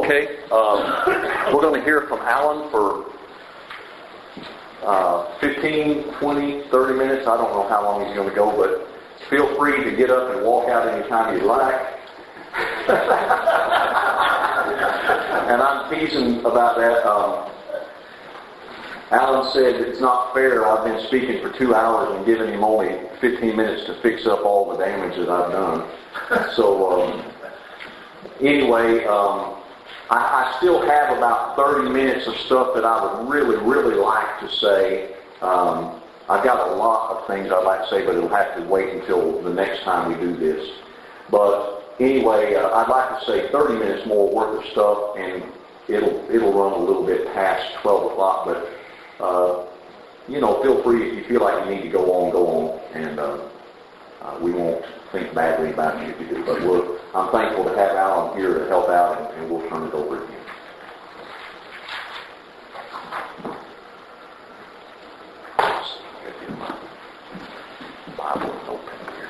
Okay, we're going to hear from Alan for 15, 20, 30 minutes. I don't know how long he's going to go, but feel free to get up and walk out anytime you like. And I'm teasing about that. Alan said it's not fair. I've been speaking for 2 hours and giving him only 15 minutes to fix up all the damage that I've done. So anyway, I still have about 30 minutes of stuff that I would really, really like to say. I've got a lot of things I'd like to say, but it'll have to wait until the next time we do this. But anyway, I'd like to say 30 minutes more worth of stuff, and it'll run a little bit past 12 o'clock. But feel free if you feel like you need to go on, and we won't think badly about you if you do. But I'm thankful to have Alan here to help out, and we'll turn it over to him. Bible open here.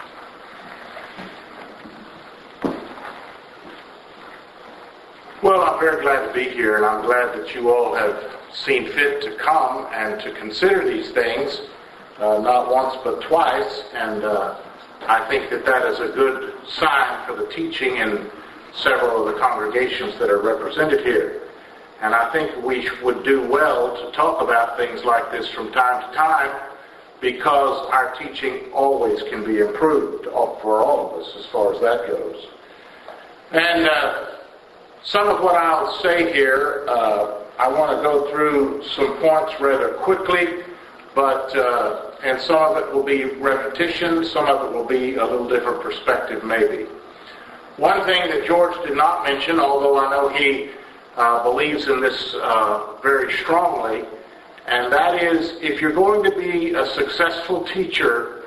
Well, I'm very glad to be here, and I'm glad that you all have seen fit to come and to consider these things, not once but twice, and I think that is a good sign for the teaching in several of the congregations that are represented here. And I think we would do well to talk about things like this from time to time, because our teaching always can be improved for all of us as far as that goes. And some of what I'll say here, I want to go through some points rather quickly, but and some of it will be repetition, some of it will be a little different perspective maybe. One thing that George did not mention, although I know he believes in this very strongly, and that is, if you're going to be a successful teacher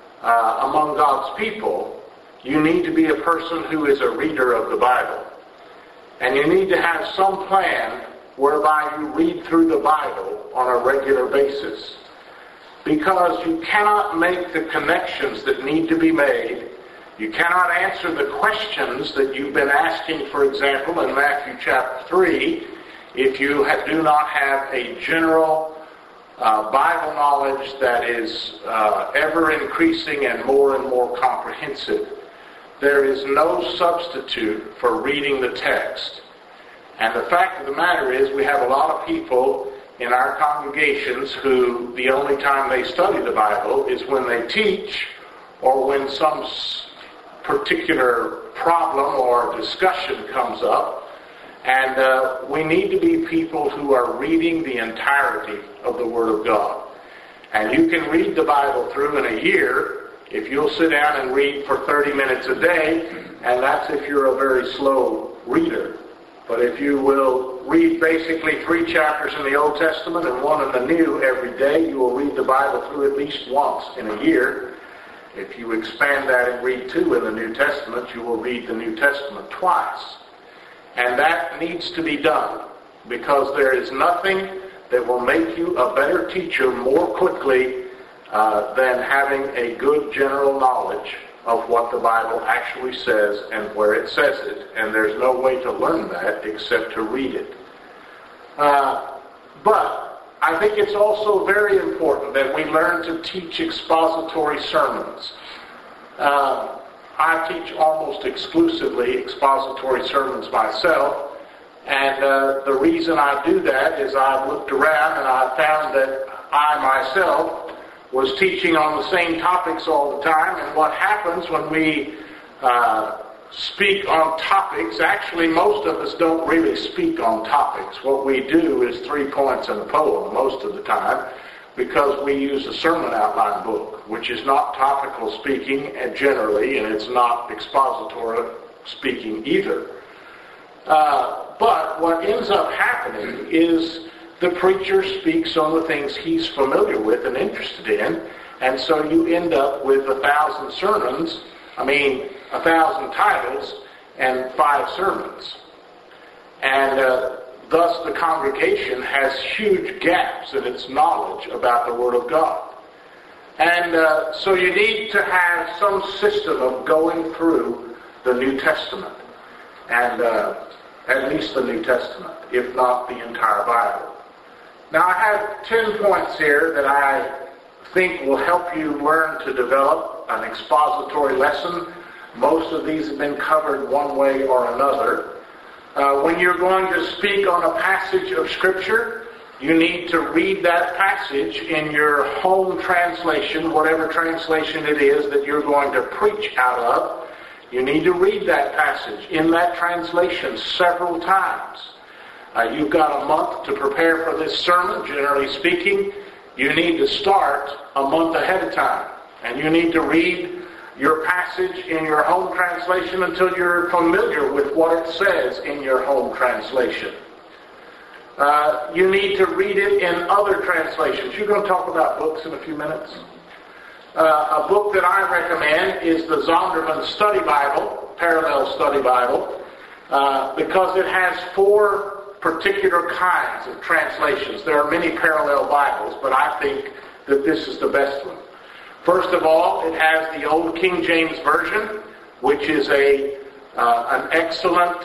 among God's people, you need to be a person who is a reader of the Bible. And you need to have some plan whereby you read through the Bible on a regular basis. Because you cannot make the connections that need to be made. You cannot answer the questions that you've been asking, for example, in Matthew chapter 3, if you do not have a general Bible knowledge that is ever increasing and more comprehensive. There is no substitute for reading the text. And the fact of the matter is, we have a lot of people in our congregations who the only time they study the Bible is when they teach or when some particular problem or discussion comes up. And we need to be people who are reading the entirety of the Word of God. And you can read the Bible through in a year if you'll sit down and read for 30 minutes a day, and that's if you're a very slow reader. But if you will read basically 3 chapters in the Old Testament and 1 in the New every day, you will read the Bible through at least once in a year. If you expand that and read 2 in the New Testament, you will read the New Testament twice. And that needs to be done, because there is nothing that will make you a better teacher more quickly than having a good general knowledge of what the Bible actually says and where it says it. And there's no way to learn that except to read it. But I think it's also very important that we learn to teach expository sermons. I teach almost exclusively expository sermons myself, and the reason I do that is I've looked around and I've found that I myself was teaching on the same topics all the time, and what happens when we speak on topics, actually most of us don't really speak on topics. What we do is 3 points in a poem most of the time, because we use a sermon outline book, which is not topical speaking generally, and it's not expository speaking either. But what ends up happening is the preacher speaks on the things he's familiar with and interested in, and so you end up with 1,000 sermons, 1,000 titles, and 5 sermons. And thus the congregation has huge gaps in its knowledge about the Word of God. And so you need to have some system of going through the New Testament. And at least the New Testament, if not the entire Bible. Now I have 10 points here that I think will help you learn to develop an expository lesson. Most of these have been covered one way or another. When you're going to speak on a passage of Scripture, you need to read that passage in your home translation, whatever translation it is that you're going to preach out of. You need to read that passage in that translation several times. You've got a month to prepare for this sermon, generally speaking. You need to start a month ahead of time. And you need to read your passage in your home translation until you're familiar with what it says in your home translation. You need to read it in other translations. You're going to talk about books in a few minutes. A book that I recommend is the Zondervan Study Bible, Parallel Study Bible, because it has 4 particular kinds of translations. There are many parallel Bibles, but I think that this is the best one. First of all, it has the Old King James Version, which is an excellent,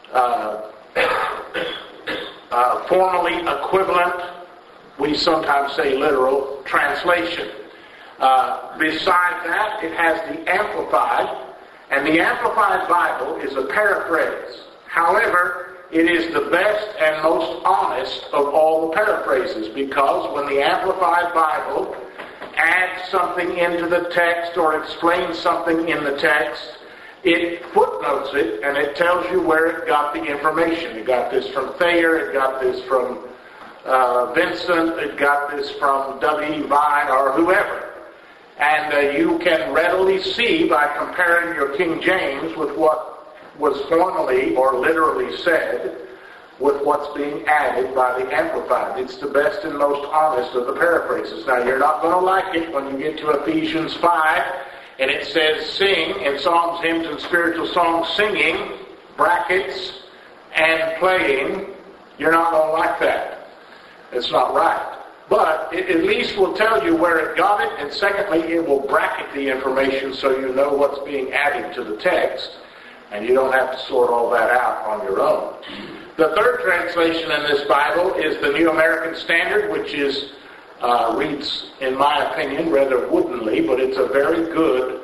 formally equivalent, we sometimes say literal, translation. Besides that, it has the Amplified, and the Amplified Bible is a paraphrase. However, it is the best and most honest of all the paraphrases, because when the Amplified Bible adds something into the text or explains something in the text, it footnotes it and it tells you where it got the information. It got this from Thayer, it got this from Vincent, it got this from W. Vine or whoever. And you can readily see by comparing your King James with what was formally or literally said with what's being added by the Amplified. It's the best and most honest of the paraphrases. Now, you're not going to like it when you get to Ephesians 5, and it says sing in psalms, hymns, and spiritual songs, singing, brackets, and playing. You're not going to like that. It's not right. But it at least will tell you where it got it, and secondly, it will bracket the information so you know what's being added to the text, and you don't have to sort all that out on your own. The third translation in this Bible is the New American Standard, which reads, in my opinion, rather woodenly, but it's a very good,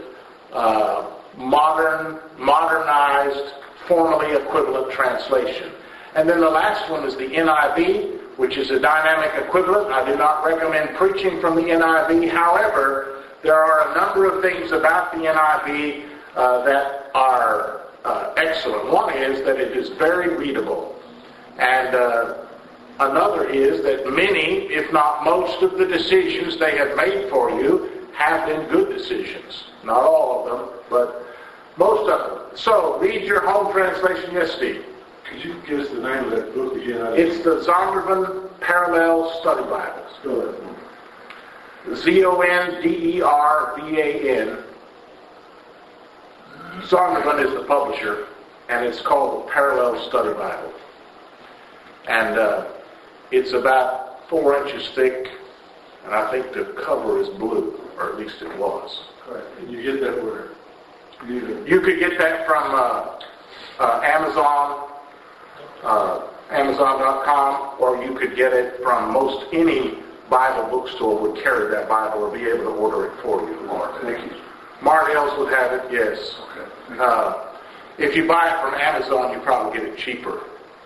modernized, formally equivalent translation. And then the last one is the NIV, which is a dynamic equivalent. I do not recommend preaching from the NIV. However, there are a number of things about the NIV that are excellent. One is that it is very readable. And another is that many, if not most, of the decisions they have made for you have been good decisions. Not all of them, but most of them. So, read your home translation. Yes, Steve? Could you give us the name of that book again? It's the Zondervan Parallel Study Bible. Zondervan. Zondervan is the publisher, and it's called the Parallel Study Bible. And it's about 4 inches thick, and I think the cover is blue, or at least it was. Correct. And you get that where? You could get that from Amazon, Amazon.com, or you could get it from most any Bible bookstore would carry that Bible or be able to order it for you. Martell's would have it, yes. Okay. If you buy it from Amazon, you probably get it cheaper.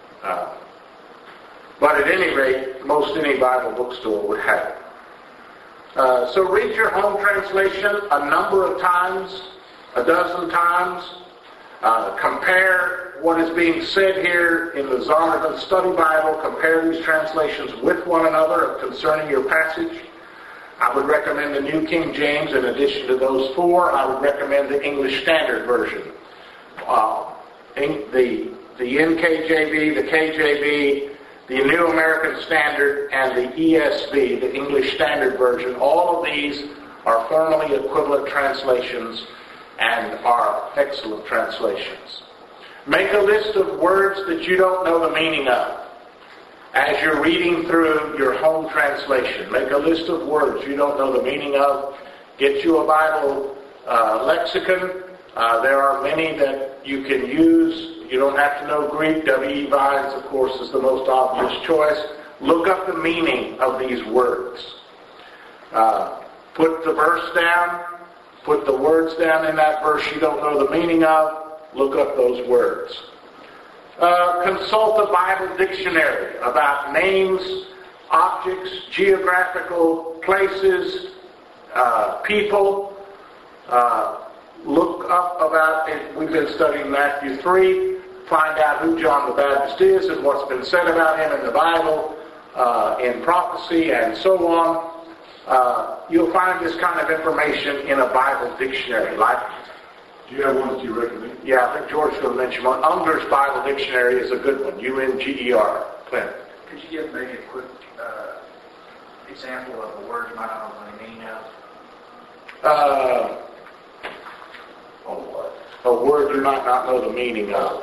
But at any rate, most any Bible bookstore would have it. So read your home translation a number of times, a dozen times. Compare what is being said here in the Zondervan Study Bible. Compare these translations with one another concerning your passage. I would recommend the New King James. In addition to those 4, I would recommend the English Standard Version. The NKJV, the KJV, the New American Standard, and the ESV, the English Standard Version. All of these are formally equivalent translations and are excellent translations. Make a list of words that you don't know the meaning of as you're reading through your home translation. Make a list of words you don't know the meaning of. Get you a Bible lexicon. There are many that you can use. You don't have to know Greek. W.E. Vines, of course, is the most obvious choice. Look up the meaning of these words. Put the verse down. Put the words down in that verse you don't know the meaning of. Look up those words. Consult a Bible dictionary about names, objects, geographical places, people. Look up about it. We've been studying Matthew 3. Find out who John the Baptist is and what's been said about him in the Bible, in prophecy, and so on. You'll find this kind of information in a Bible dictionary. Do you have one that you recommend? Yeah, I think George will mention one. Unger's Bible Dictionary is a good one. Unger. Clint. Could you give maybe a quick example of a word you might not know the meaning of? A word you might not know the meaning of.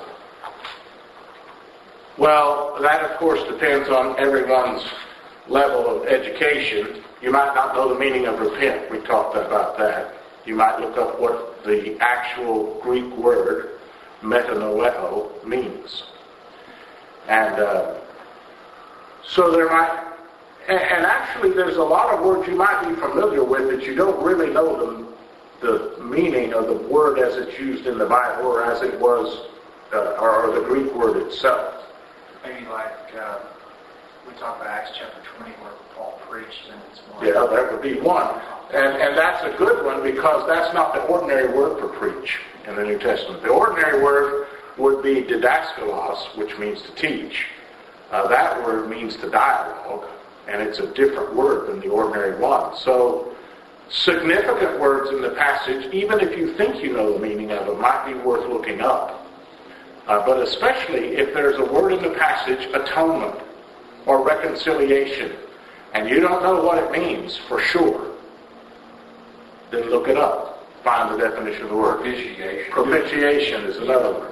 Well, that of course depends on everyone's level of education. You might not know the meaning of repent. We talked about that. You might look up what the actual Greek word metanoeo means. And so there might, and actually there's a lot of words you might be familiar with that you don't really know the meaning of the word as it's used in the Bible or as it was, or the Greek word itself. Maybe like we talked about Acts chapter 20 where Paul preached and it's more... Yeah, that would be one. And that's a good one because that's not the ordinary word for preach in the New Testament. The ordinary word would be didaskalos, which means to teach. That word means to dialogue, and it's a different word than the ordinary one. So significant words in the passage, even if you think you know the meaning of it, might be worth looking up. But especially if there's a word in the passage, atonement or reconciliation, and you don't know what it means for sure, then look it up. Find the definition of the word. Propitiation. Propitiation is another one.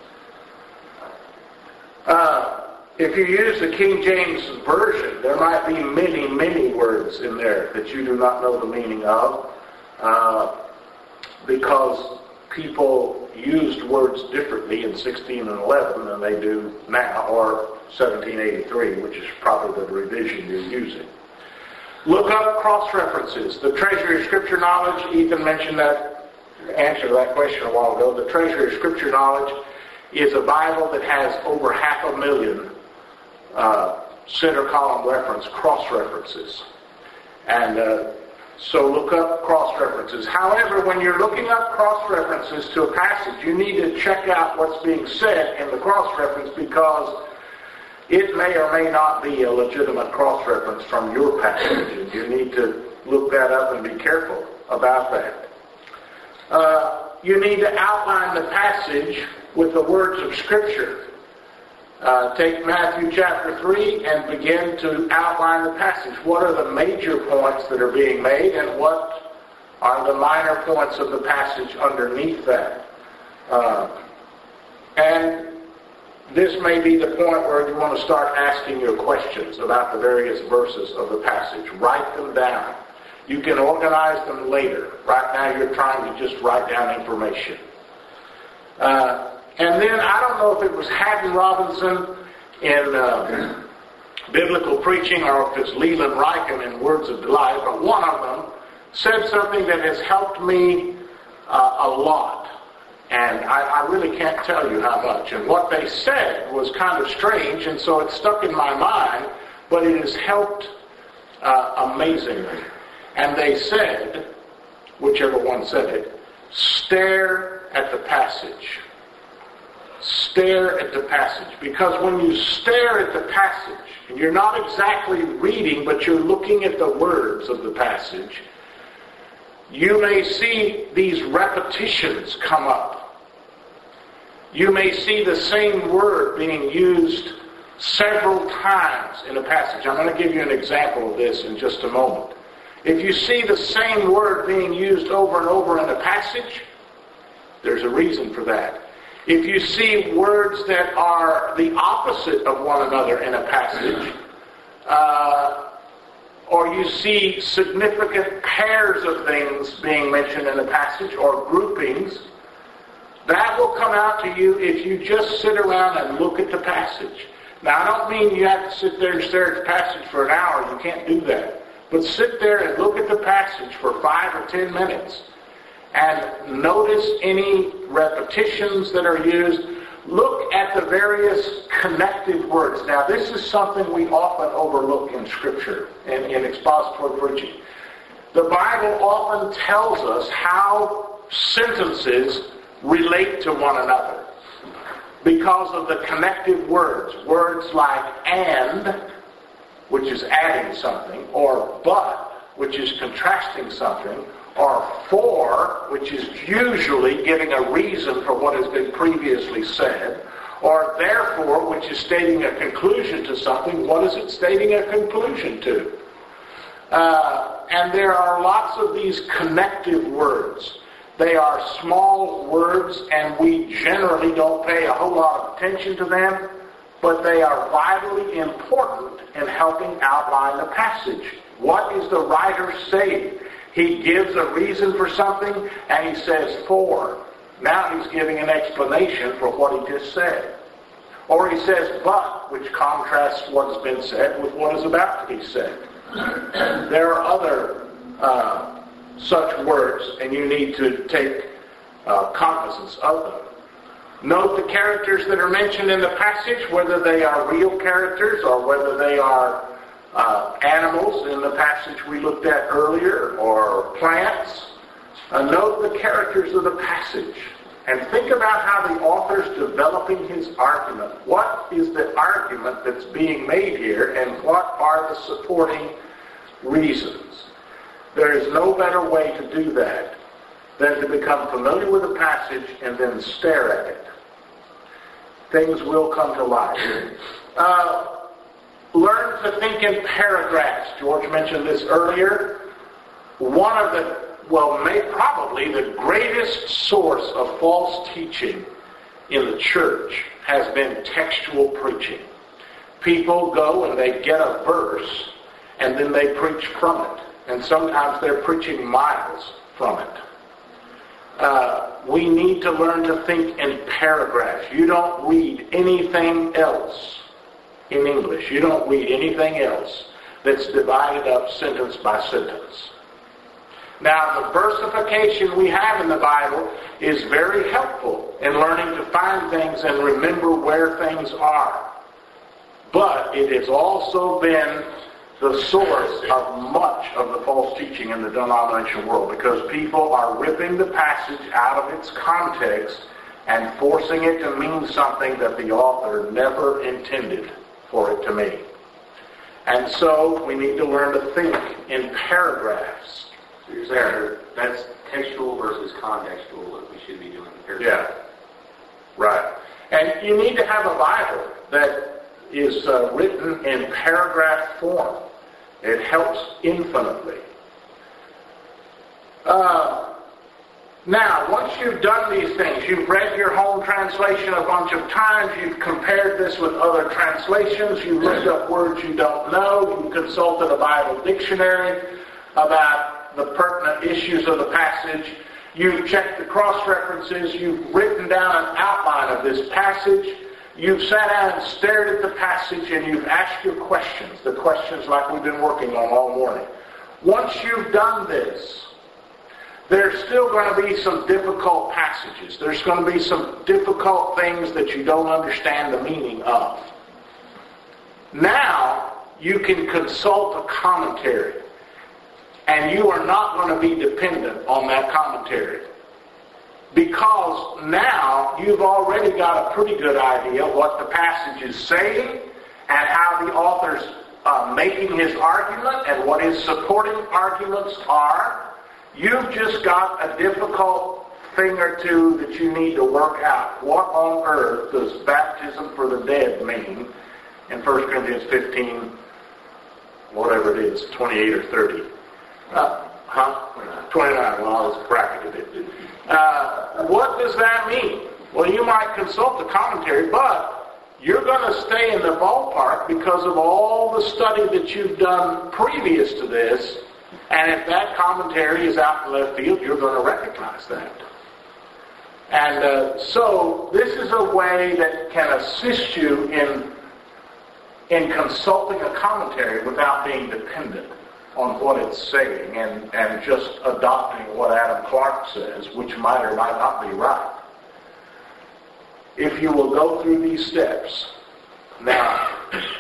If you use the King James Version, there might be many, many words in there that you do not know the meaning of, because people used words differently in 1611 than they do now, or 1783, which is probably the revision you're using. Look up cross-references. The Treasury of Scripture Knowledge, Ethan mentioned that, answer to that question a while ago. The Treasury of Scripture Knowledge is a Bible that has over 500,000 center column reference, cross-references. And so look up cross-references. However, when you're looking up cross-references to a passage, you need to check out what's being said in the cross-reference because it may or may not be a legitimate cross-reference from your passage, and you need to look that up and be careful about that. You need to outline the passage with the words of Scripture. Take Matthew chapter 3 and begin to outline the passage. What are the major points that are being made, and what are the minor points of the passage underneath that? And this may be the point where you want to start asking your questions about the various verses of the passage. Write them down. You can organize them later. Right now you're trying to just write down information. And then, I don't know if it was Haddon Robinson in Biblical Preaching or if it's Leland Ryken in Words of Delight, but one of them said something that has helped me a lot. And I really can't tell you how much. And what they said was kind of strange, and so it stuck in my mind, but it has helped amazingly. And they said, whichever one said it, stare at the passage. Stare at the passage. Because when you stare at the passage, and you're not exactly reading, but you're looking at the words of the passage, you may see these repetitions come up. You may see the same word being used several times in a passage. I'm going to give you an example of this in just a moment. If you see the same word being used over and over in a passage, there's a reason for that. If you see words that are the opposite of one another in a passage, or you see significant pairs of things being mentioned in a passage, or groupings, That will come out to you if you just sit around and look at the passage. Now, I don't mean you have to sit there and stare at the passage for an hour. You can't do that. But sit there and look at the passage for 5 or 10 minutes and notice any repetitions that are used. Look at the various connective words. Now, this is something we often overlook in Scripture and in expository preaching. The Bible often tells us how sentences relate to one another because of the connective words. Words like and, which is adding something, or but, which is contrasting something, or for, which is usually giving a reason for what has been previously said, or therefore, which is stating a conclusion to something. What is it stating a conclusion to? And there are lots of these connective words. They are small words, and we generally don't pay a whole lot of attention to them, but they are vitally important in helping outline the passage. What is the writer saying? He gives a reason for something, and he says for. Now he's giving an explanation for what he just said. Or he says but, which contrasts what has been said with what is about to be said. There are other such words, and you need to take cognizance of them. Note the characters that are mentioned in the passage, whether they are real characters or whether they are animals in the passage we looked at earlier, or plants. Note the characters of the passage and think about how the author's developing his argument. What is the argument that's being made here, and what are the supporting reasons? There is no better way to do that than to become familiar with the passage and then stare at it. Things will come to light. Learn to think in paragraphs. George mentioned this earlier. One of the, probably the greatest source of false teaching in the church has been textual preaching. People go and they get a verse and then they preach from it. And sometimes they're preaching miles from it. We need to learn to think in paragraphs. You don't read anything else in English. You don't read anything else that's divided up sentence by sentence. Now, the versification we have in the Bible is very helpful in learning to find things and remember where things are. But it has also been the source of much of the false teaching in the denominational world, because people are ripping the passage out of its context and forcing it to mean something that the author never intended for it to mean. And so we need to learn to think in paragraphs. So you're saying that's textual versus contextual that we should be doing. Yeah, right. And you need to have a Bible that is written in paragraph form. It helps infinitely. Now, once you've done these things, you've read your home translation a bunch of times, you've compared this with other translations, you've looked up words you don't know, you've consulted a Bible dictionary about the pertinent issues of the passage, you've checked the cross-references, you've written down an outline of this passage, you've sat down and stared at the passage, and you've asked your questions, the questions like we've been working on all morning. Once you've done this, there's still going to be some difficult passages. There's going to be some difficult things that you don't understand the meaning of. Now, you can consult a commentary, and you are not going to be dependent on that commentary. Because now you've already got a pretty good idea what the passage is saying and how the author's making his argument and what his supporting arguments are. You've just got a difficult thing or two that you need to work out. What on earth does baptism for the dead mean in 1 Corinthians 15, whatever it is, 28 or 30? 29. Well, I was bracketed it. What does that mean? Well, you might consult the commentary, but you're going to stay in the ballpark because of all the study that you've done previous to this. And if that commentary is out in left field, you're going to recognize that. And so this is a way that can assist you in consulting a commentary without being dependent on what it's saying and just adopting what Adam Clarke says, which might or might not be right. If you will go through these steps. Now,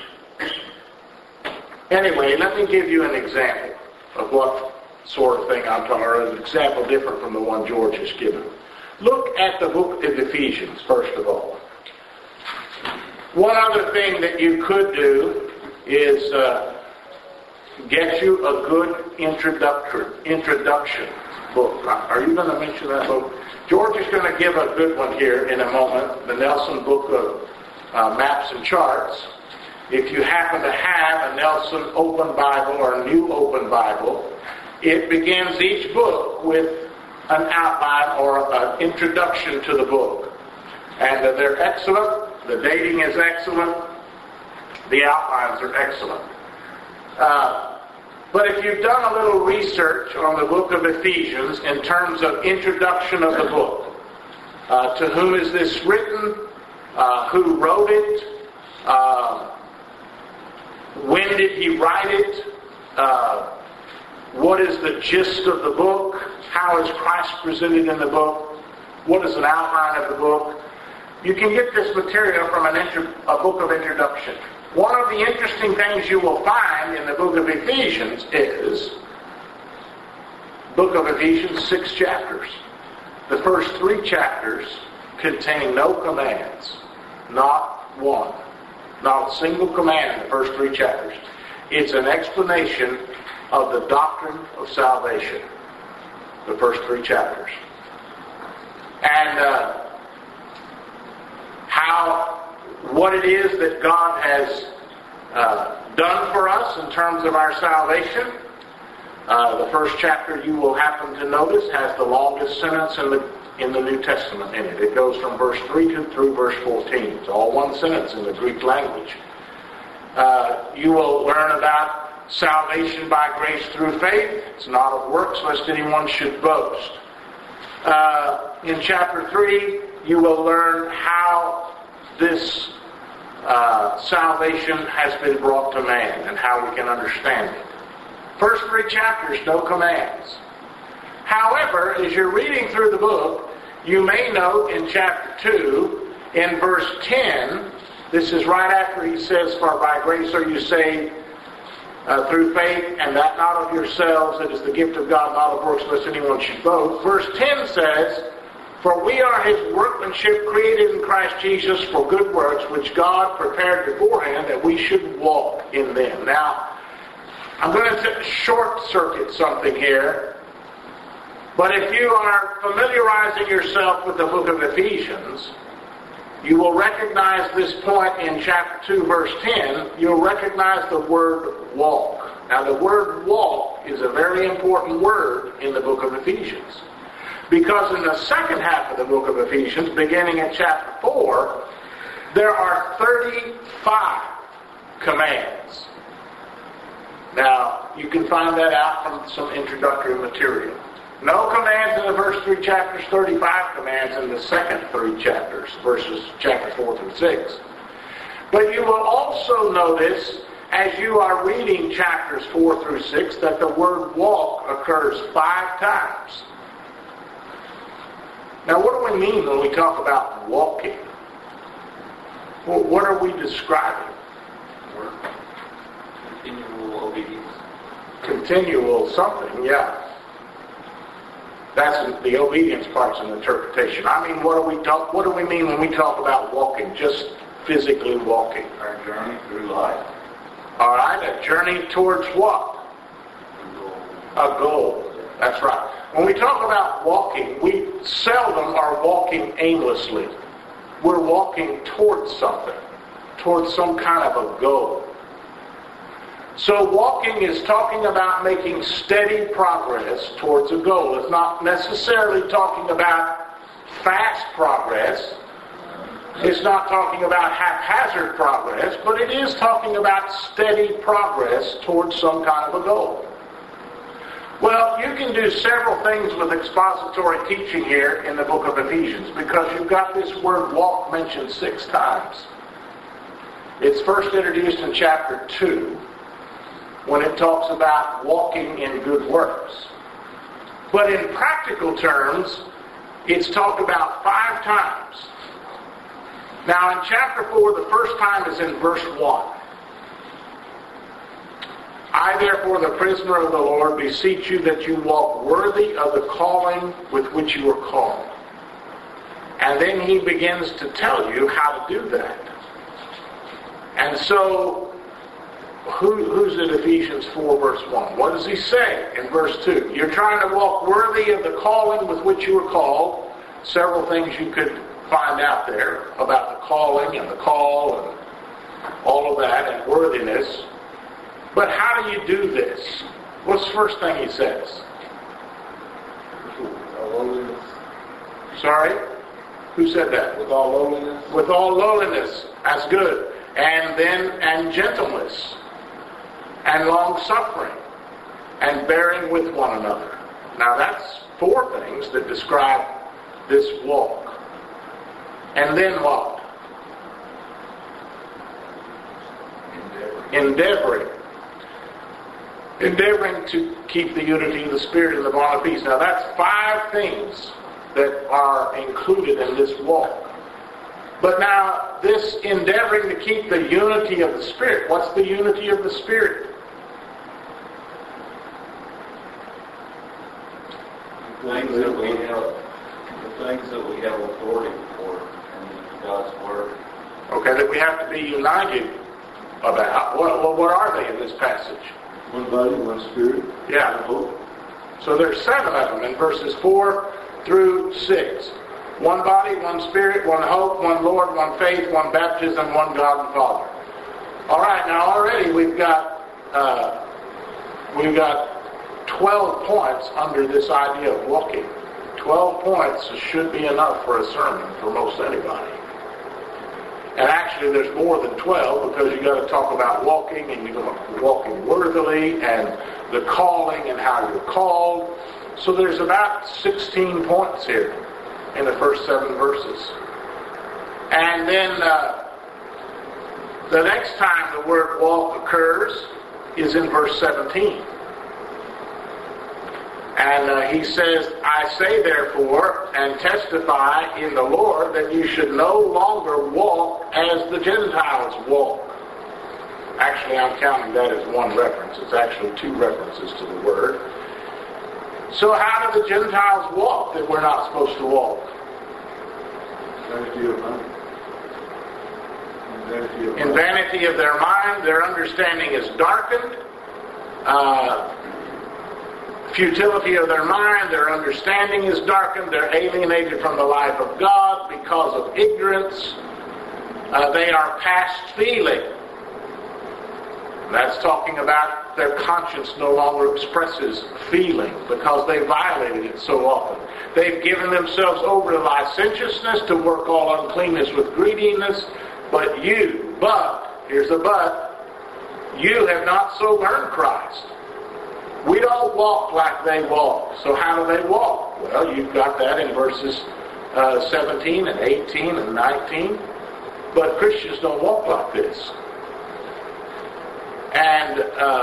anyway, let me give you an example of what sort of thing I'm talking about, or an example different from the one George has given. Look at the book of Ephesians, first of all. One other thing that you could do is get you a good introduction book. Are you going to mention that book? George is going to give a good one here in a moment, the Nelson Book of Maps and Charts. If you happen to have a Nelson Open Bible or a New Open Bible, it begins each book with an outline or an introduction to the book. And they're excellent. The dating is excellent. The outlines are excellent. But if you've done a little research on the book of Ephesians in terms of introduction of the book, to whom is this written, who wrote it, when did he write it, what is the gist of the book, how is Christ presented in the book, what is an outline of the book, you can get this material from a book of introduction. One of the interesting things you will find in the book of Ephesians is, book of Ephesians, 6 chapters. The first 3 chapters contain no commands. Not one. Not a single command in the first 3 chapters. It's an explanation of the doctrine of salvation. The first 3 chapters. And what it is that God has done for us in terms of our salvation. The first chapter, you will happen to notice, has the longest sentence in the New Testament in it. It goes from verse 3 through verse 14. It's all one sentence in the Greek language. You will learn about salvation by grace through faith. It's not of works, lest anyone should boast. In chapter 3, you will learn how this salvation has been brought to man and how we can understand it. First 3 chapters, no commands. However, as you're reading through the book, you may note in chapter 2, in verse 10, this is right after he says, "For by grace are you saved through faith, and that not of yourselves, it is the gift of God, not of works, lest anyone should boast." Verse 10 says, "For we are his workmanship, created in Christ Jesus for good works, which God prepared beforehand that we should walk in them." Now, I'm going to short-circuit something here. But if you are familiarizing yourself with the book of Ephesians, you will recognize this point in chapter 2, verse 10. You'll recognize the word walk. Now, the word walk is a very important word in the book of Ephesians. Because in the second half of the book of Ephesians, beginning at chapter 4, there are 35 commands. Now, you can find that out from some introductory material. No commands in the first 3 chapters, 35 commands in the second 3 chapters, verses chapter 4 through 6. But you will also notice, as you are reading chapters 4 through 6, that the word walk occurs 5 times. Now, what do we mean when we talk about walking? Well, what are we describing? Continual obedience. Continual something, yeah. That's the obedience part's an interpretation. I mean, what do we mean when we talk about walking? Just physically walking. Our journey through life. All right, a journey towards what? A goal. That's right. When we talk about walking, we seldom are walking aimlessly. We're walking towards something, towards some kind of a goal. So walking is talking about making steady progress towards a goal. It's not necessarily talking about fast progress. It's not talking about haphazard progress, but it is talking about steady progress towards some kind of a goal. Well, you can do several things with expository teaching here in the book of Ephesians because you've got this word walk mentioned 6 times. It's first introduced in chapter 2 when it talks about walking in good works. But in practical terms, it's talked about 5 times. Now in chapter 4, the first time is in verse 1. I, therefore, the prisoner of the Lord, beseech you that you walk worthy of the calling with which you were called. And then he begins to tell you how to do that. And so, who's in Ephesians 4, verse 1? What does he say in verse 2? You're trying to walk worthy of the calling with which you were called. Several things you could find out there about the calling and the call and all of that and worthiness. But how do you do this? What's the first thing he says? Lowliness. Sorry? Who said that? With all lowliness. With all lowliness. That's good. And gentleness. And long-suffering. And bearing with one another. Now that's 4 things that describe this walk. And then what? Endeavoring to keep the unity of the Spirit in the bond of peace. Now that's 5 things that are included in this walk. But now this endeavoring to keep the unity of the Spirit. What's the unity of the Spirit? The things that we have authority for in God's Word. Okay, that we have to be united about. What are they in this passage? One body, one spirit. Yeah. One hope. So there's 7 of them in verses 4 through 6. One body, one spirit, one hope, one Lord, one faith, one baptism, one God and Father. All right, now already we've got 12 points under this idea of walking. 12 points should be enough for a sermon for most anybody. And actually there's more than 12 because you've got to talk about walking and you're walking worthily and the calling and how you're called. So there's about 16 points here in the first 7 verses. And then the next time the word walk occurs is in verse 17. And he says, I say therefore and testify in the Lord that you should no longer walk as the Gentiles walk. Actually, I'm counting that as 1 reference. It's actually 2 references to the word. So how do the Gentiles walk that we're not supposed to walk? Vanity of mind. In vanity of their mind, their understanding is darkened. Futility of their mind, their understanding is darkened. They're alienated from the life of God because of ignorance. They are past feeling. That's talking about their conscience no longer expresses feeling because they violated it so often. They've given themselves over to licentiousness, to work all uncleanness with greediness. But here's a but, you have not so learned Christ. We don't walk like they walk. So how do they walk? Well, you've got that in verses 17 and 18 and 19. But Christians don't walk like this. And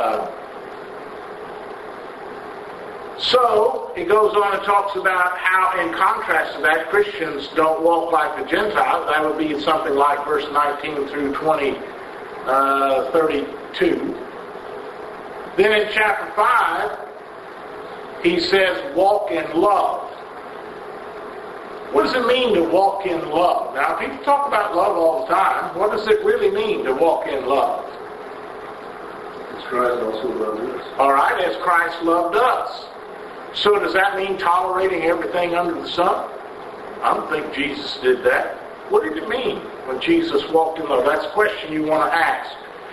so it goes on and talks about how, in contrast to that, Christians don't walk like the Gentiles. That would be something like verse 19 through 32. Then in chapter 5, he says, walk in love. What does it mean to walk in love? Now, people talk about love all the time. What does it really mean to walk in love? As Christ also loved us. All right, as Christ loved us. So does that mean tolerating everything under the sun? I don't think Jesus did that. What did it mean when Jesus walked in love? That's a question you want to ask.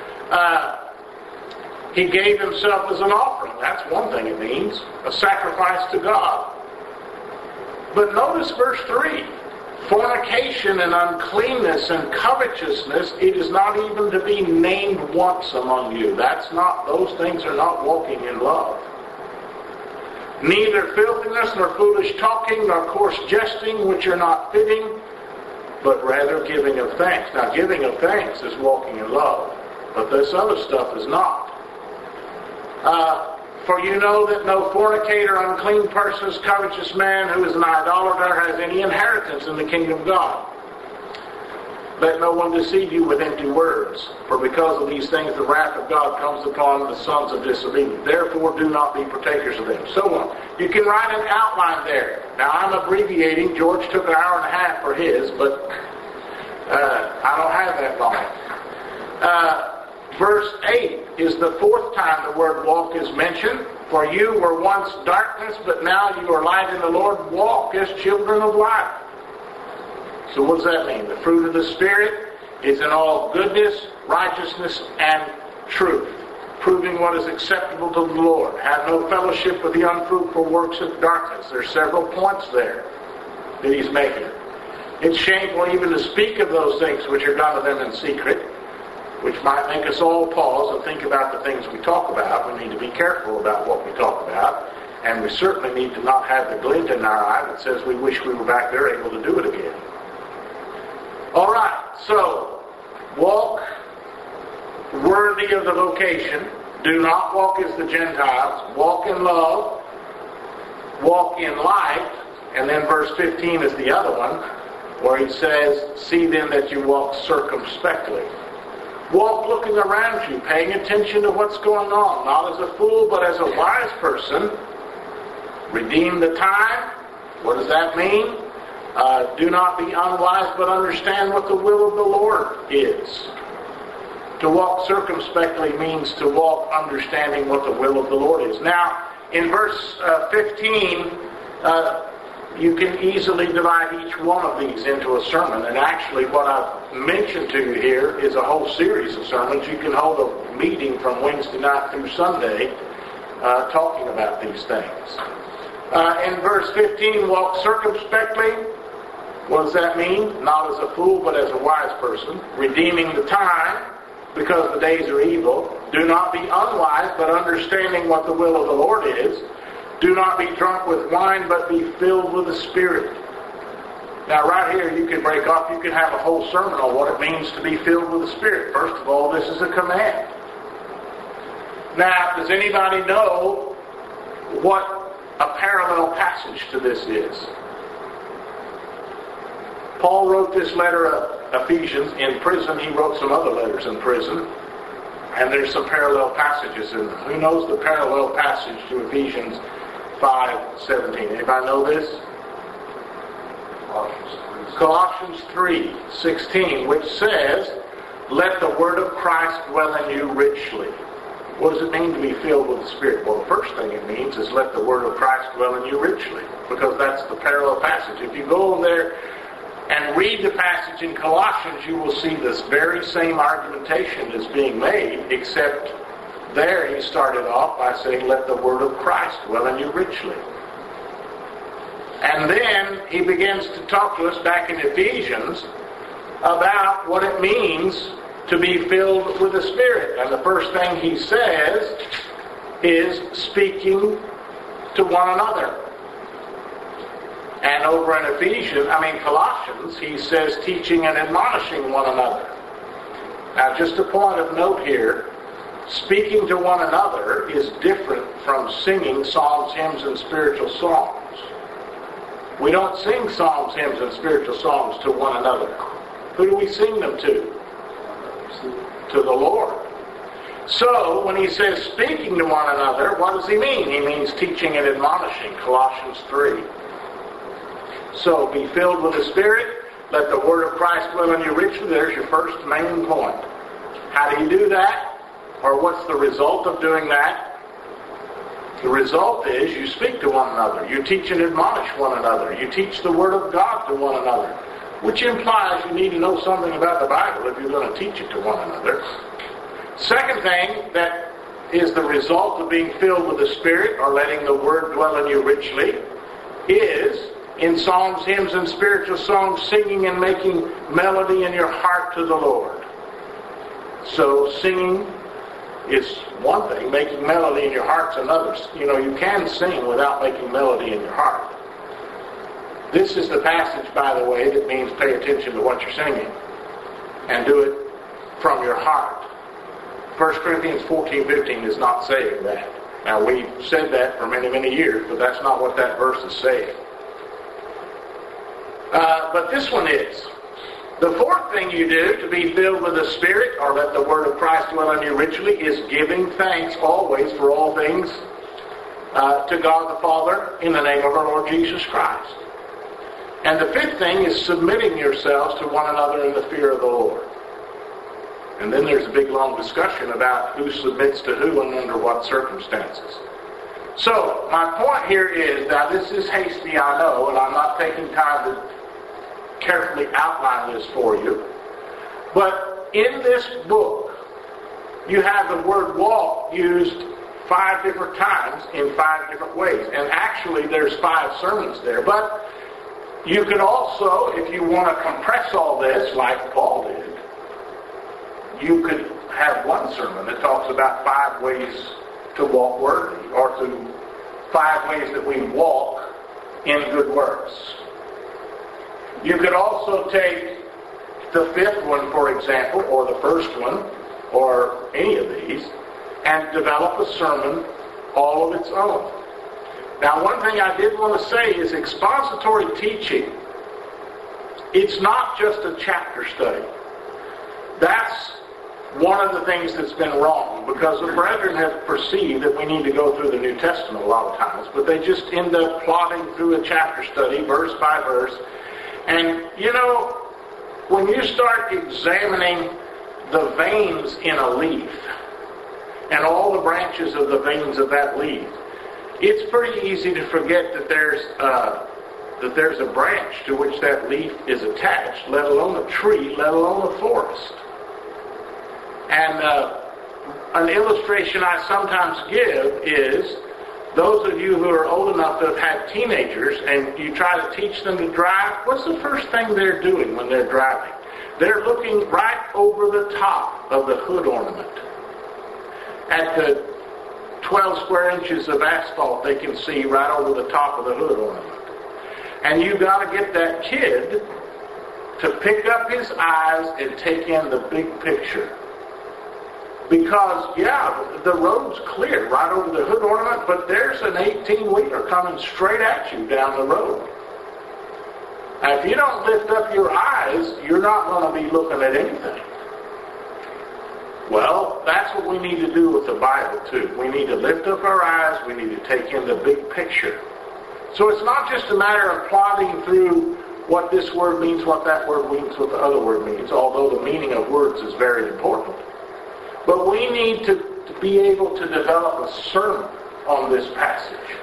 He gave himself as an offering. That's one thing it means. A sacrifice to God. But notice verse 3. Fornication and uncleanness and covetousness, it is not even to be named once among you. Those things are not walking in love. Neither filthiness, nor foolish talking, nor coarse jesting, which are not fitting, but rather giving of thanks. Now, giving of thanks is walking in love, but this other stuff is not. For you know that no fornicator, unclean person, covetous man, who is an idolater, has any inheritance in the kingdom of God. Let no one deceive you with empty words, for because of these things the wrath of God comes upon the sons of disobedience. Therefore do not be partakers of them. So on. You can write an outline there. Now I'm abbreviating. George took an hour and a half for his, but I don't have that long. Verse 8 is the fourth time the word walk is mentioned. For you were once darkness, but now you are light in the Lord. Walk as children of light. So what does that mean? The fruit of the Spirit is in all goodness, righteousness, and truth, proving what is acceptable to the Lord. Have no fellowship with the unfruitful works of darkness. There's several points there that he's making. It's shameful even to speak of those things which are done to them in secret, which might make us all pause and think about the things we talk about. We need to be careful about what we talk about. And we certainly need to not have the glint in our eye that says we wish we were back there able to do it again. All right, so walk worthy of the vocation. Do not walk as the Gentiles. Walk in love. Walk in light. And then verse 15 is the other one, where he says, see then that you walk circumspectly. Walk looking around you, paying attention to what's going on, not as a fool, but as a wise person. Redeem the time. What does that mean? Do not be unwise, but understand what the will of the Lord is. To walk circumspectly means to walk understanding what the will of the Lord is. Now, in verse 15, you can easily divide each one of these into a sermon. And actually, what I've mentioned to you here is a whole series of sermons. You can hold a meeting from Wednesday night through Sunday talking about these things. In verse 15, walk circumspectly. What does that mean? Not as a fool, but as a wise person. Redeeming the time, because the days are evil. Do not be unwise, but understanding what the will of the Lord is. Do not be drunk with wine, but be filled with the Spirit. Now, right here, you can break off. You can have a whole sermon on what it means to be filled with the Spirit. First of all, this is a command. Now, does anybody know what a parallel passage to this is? Paul wrote this letter of Ephesians in prison. He wrote some other letters in prison. And there's some parallel passages in them. Who knows the parallel passage to Ephesians 5:17? Anybody know this? Colossians 3:16, which says, let the word of Christ dwell in you richly. What does it mean to be filled with the Spirit? Well, the first thing it means is let the word of Christ dwell in you richly, because that's the parallel passage. If you go over there and read the passage in Colossians, you will see this very same argumentation is being made, except there he started off by saying, let the word of Christ dwell in you richly. And then he begins to talk to us back in Ephesians about what it means to be filled with the Spirit. And the first thing he says is speaking to one another. And over in Colossians, he says teaching and admonishing one another. Now, just a point of note here, speaking to one another is different from singing psalms, hymns, and spiritual songs. We don't sing psalms, hymns, and spiritual songs to one another. Who do we sing them to? To the Lord. So, when he says speaking to one another, what does he mean? He means teaching and admonishing, Colossians 3. So, be filled with the Spirit. Let the word of Christ dwell in you richly. There's your first main point. How do you do that? Or what's the result of doing that? The result is you speak to one another. You teach and admonish one another. You teach the Word of God to one another. Which implies you need to know something about the Bible if you're going to teach it to one another. Second thing that is the result of being filled with the Spirit, or letting the Word dwell in you richly, is in psalms, hymns, and spiritual songs, singing and making melody in your heart to the Lord. So singing is one thing. Making melody in your heart's another. You know, you can sing without making melody in your heart. This is the passage, by the way, that means pay attention to what you're singing and do it from your heart. 1 Corinthians 14:15 is not saying that. Now, we've said that for many, many years, but that's not what that verse is saying. But this one is. The fourth thing you do to be filled with the Spirit, or let the Word of Christ dwell in you richly, is giving thanks always for all things to God the Father in the name of our Lord Jesus Christ. And the fifth thing is submitting yourselves to one another in the fear of the Lord. And then there's a big long discussion about who submits to who and under what circumstances. So, my point here is, now this is hasty, I know, and I'm not taking time to carefully outline this for you. But in this book, you have the word walk used 5 different times in 5 different ways. And actually there's 5 sermons there. But you could also, if you want to compress all this like Paul did, you could have one sermon that talks about 5 ways to walk worthy, or to 5 ways that we walk in good works. You could also take the 5th one, for example, or the 1st one, or any of these, and develop a sermon all of its own. Now, one thing I did want to say is expository teaching, it's not just a chapter study. That's one of the things that's been wrong, because the brethren have perceived that we need to go through the New Testament a lot of times, but they just end up plodding through a chapter study, verse by verse. And, you know, when you start examining the veins in a leaf, and all the branches of the veins of that leaf, it's pretty easy to forget that there's a branch to which that leaf is attached, let alone a tree, let alone a forest. And an illustration I sometimes give is, those of you who are old enough to have had teenagers and you try to teach them to drive, what's the first thing they're doing when they're driving? They're looking right over the top of the hood ornament. At the 12 square inches of asphalt, they can see right over the top of the hood ornament. And you've got to get that kid to pick up his eyes and take in the big picture. Because, yeah, the road's clear right over the hood ornament, but there's an 18-wheeler coming straight at you down the road. Now, if you don't lift up your eyes, you're not going to be looking at anything. Well, that's what we need to do with the Bible, too. We need to lift up our eyes. We need to take in the big picture. So it's not just a matter of plodding through what this word means, what that word means, what the other word means, although the meaning of words is very important. But we need to be able to develop a sermon on this passage.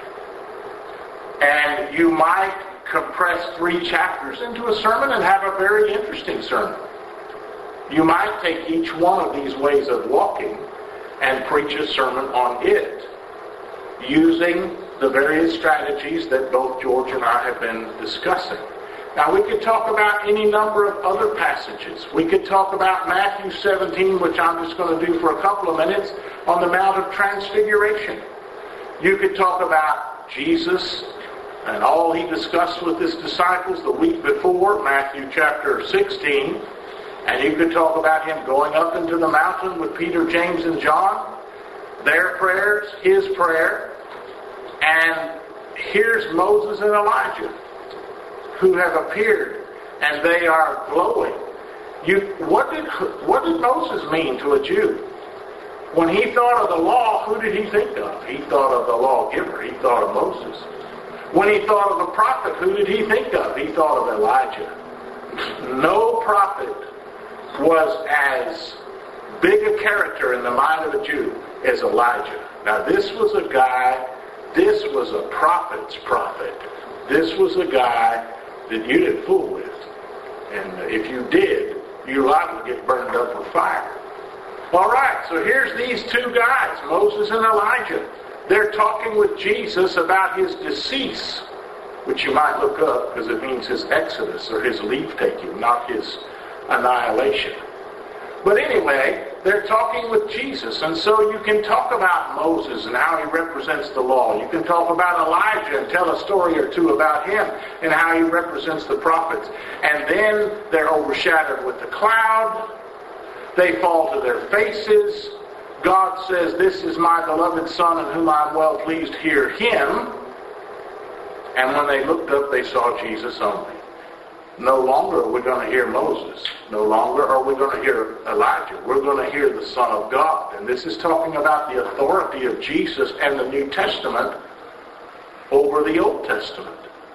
And you might compress 3 chapters into a sermon and have a very interesting sermon. You might take each one of these ways of walking and preach a sermon on it, using the various strategies that both George and I have been discussing. Now, we could talk about any number of other passages. We could talk about Matthew 17, which I'm just going to do for a couple of minutes, on the Mount of Transfiguration. You could talk about Jesus and all he discussed with his disciples the week before, Matthew chapter 16. And you could talk about him going up into the mountain with Peter, James, and John, their prayers, his prayer. And here's Moses and Elijah, who have appeared, and they are glowing. What did Moses mean to a Jew? When he thought of the law, who did he think of? He thought of the lawgiver. He thought of Moses. When he thought of a prophet, who did he think of? He thought of Elijah. No prophet was as big a character in the mind of a Jew as Elijah. Now, this was a prophet's prophet. This was a guy that you didn't fool with. And if you did, you're liable to get burned up with fire. All right, so here's these 2 guys, Moses and Elijah. They're talking with Jesus about his decease, which you might look up because it means his exodus or his leave-taking, not his annihilation. But anyway, they're talking with Jesus. And so you can talk about Moses and how he represents the law. You can talk about Elijah and tell a story or two about him and how he represents the prophets. And then they're overshadowed with the cloud. They fall to their faces. God says, "This is my beloved Son in whom I am well pleased. Hear him." And when they looked up, they saw Jesus only. No longer are we going to hear Moses. No longer are we going to hear Elijah. We're going to hear the Son of God. And this is talking about the authority of Jesus and the New Testament over the Old Testament.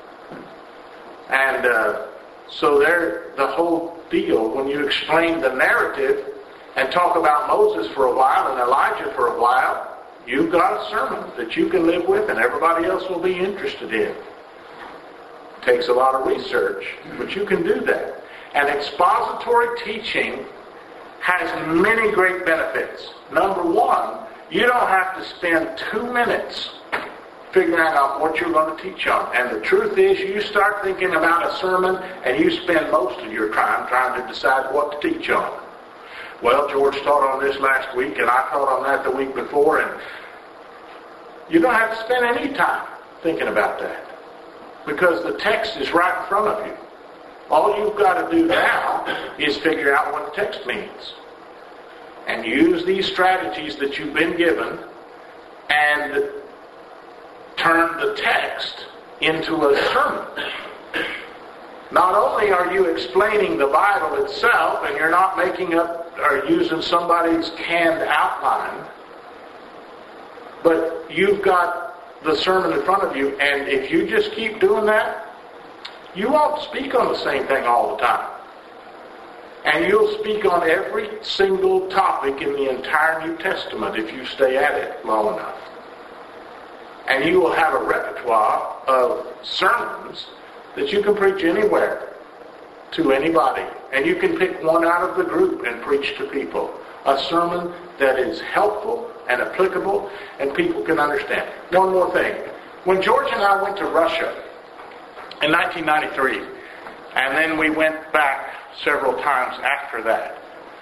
And so there, the whole deal, when you explain the narrative and talk about Moses for a while and Elijah for a while, you've got a sermon that you can live with and everybody else will be interested in. Takes a lot of research, but you can do that. And expository teaching has many great benefits. Number one, you don't have to spend 2 minutes figuring out what you're going to teach on. And the truth is, you start thinking about a sermon and you spend most of your time trying to decide what to teach on. Well, George taught on this last week and I taught on that the week before, and you don't have to spend any time thinking about that, because the text is right in front of you. All you've got to do now is figure out what the text means. And use these strategies that you've been given and turn the text into a sermon. Not only are you explaining the Bible itself and you're not making up or using somebody's canned outline, but you've got the sermon in front of you, and if you just keep doing that, you won't speak on the same thing all the time. And you'll speak on every single topic in the entire New Testament if you stay at it long enough. And you will have a repertoire of sermons that you can preach anywhere to anybody. And you can pick one out of the group and preach to people. A sermon that is helpful and applicable and people can understand. One more thing. When George and I went to Russia in 1993, and then we went back several times after that,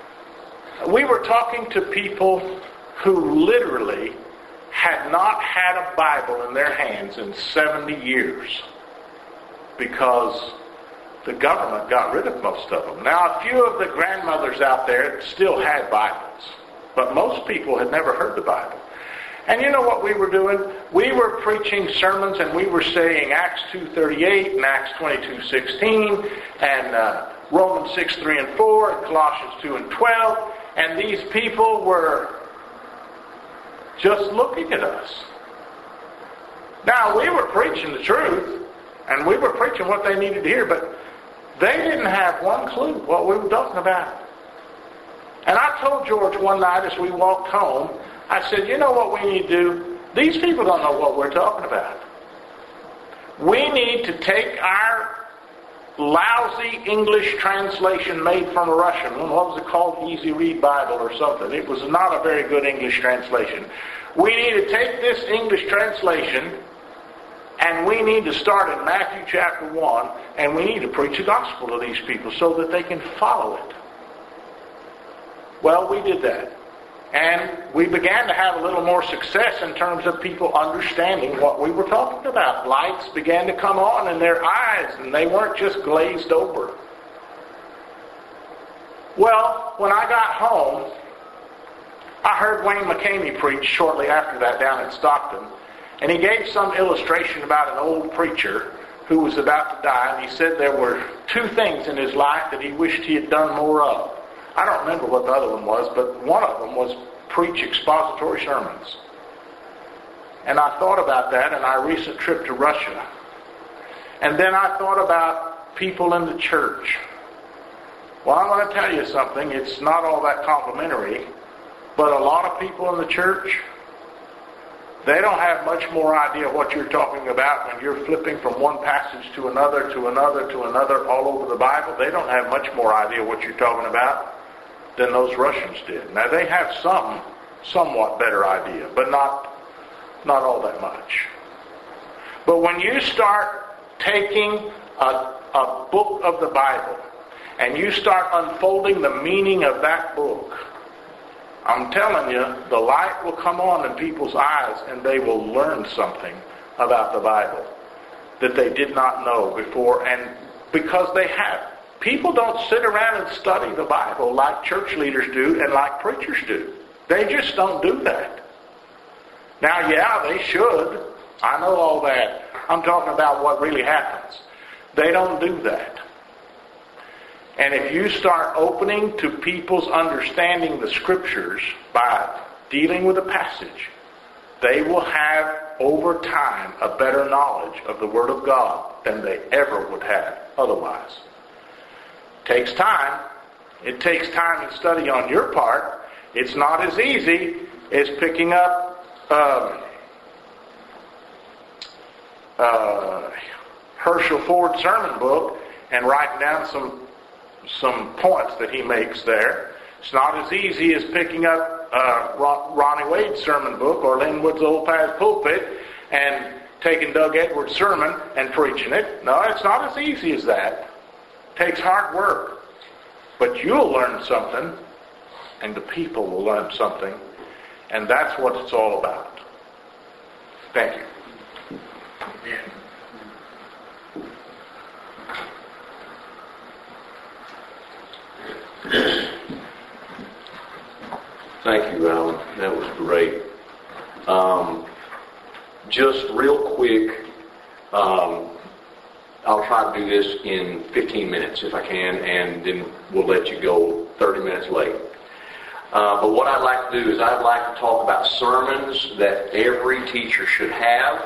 we were talking to people who literally had not had a Bible in their hands in 70 years because the government got rid of most of them. Now, a few of the grandmothers out there still had Bibles, but most people had never heard the Bible. And you know what we were doing? We were preaching sermons and we were saying Acts 2:38 and Acts 22:16 and Romans 6:3 and 4 and Colossians 2 and 12. And these people were just looking at us. Now, we were preaching the truth and we were preaching what they needed to hear, but they didn't have one clue what we were talking about. And I told George one night as we walked home, I said, you know what we need to do? These people don't know what we're talking about. We need to take our lousy English translation made from a Russian one. What was it called? Easy Read Bible or something. It was not a very good English translation. We need to take this English translation and we need to start in Matthew chapter 1 and we need to preach the gospel to these people so that they can follow it. Well, we did that. And we began to have a little more success in terms of people understanding what we were talking about. Lights began to come on in their eyes, and they weren't just glazed over. Well, when I got home, I heard Wayne McCamey preach shortly after that down in Stockton, and he gave some illustration about an old preacher who was about to die, and he said there were 2 things in his life that he wished he had done more of. I don't remember what the other one was, but one of them was preach expository sermons. And I thought about that in our recent trip to Russia. And then I thought about people in the church. Well, I'm going to tell you something. It's not all that complimentary, but a lot of people in the church, they don't have much more idea what you're talking about when you're flipping from one passage to another, to another, to another, all over the Bible. They don't have much more idea what you're talking about than those Russians did. Now, they have some somewhat better idea, but not all that much. But when you start taking a book of the Bible and you start unfolding the meaning of that book, I'm telling you, the light will come on in people's eyes and they will learn something about the Bible that they did not know before. And because they have. People don't sit around and study the Bible like church leaders do and like preachers do. They just don't do that. Now, yeah, they should. I know all that. I'm talking about what really happens. They don't do that. And if you start opening to people's understanding the Scriptures by dealing with a passage, they will have, over time, a better knowledge of the Word of God than they ever would have otherwise. Takes time. It takes time and study on your part. It's not as easy as picking up Herschel Ford's sermon book and writing down some points that he makes there. It's not as easy as picking up Ronnie Wade's sermon book or Lynn Wood's Old Path Pulpit and taking Doug Edwards' sermon and preaching it. No, it's not as easy as that. It takes hard work. But you'll learn something, and the people will learn something, and that's what it's all about. Thank you. Thank you, Alan. That was great. Just real quick, I'll try to do this in 15 minutes if I can, and then we'll let you go 30 minutes late. But what I'd like to do is I'd like to talk about sermons that every teacher should have.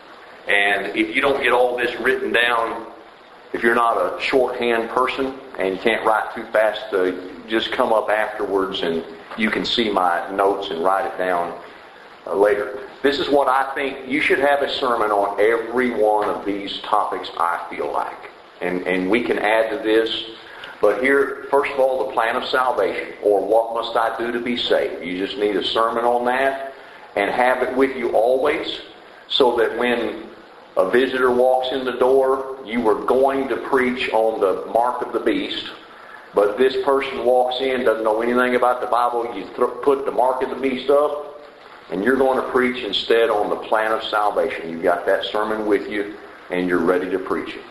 And if you don't get all this written down, if you're not a shorthand person and you can't write too fast, just come up afterwards and you can see my notes and write it down later. This is what I think. You should have a sermon on every one of these topics, I feel like. And we can add to this. But here, first of all, the plan of salvation, or what must I do to be saved? You just need a sermon on that and have it with you always, so that when a visitor walks in the door, you were going to preach on the mark of the beast, but this person walks in, doesn't know anything about the Bible, you put the mark of the beast up, and you're going to preach instead on the plan of salvation. You've got that sermon with you, and you're ready to preach it.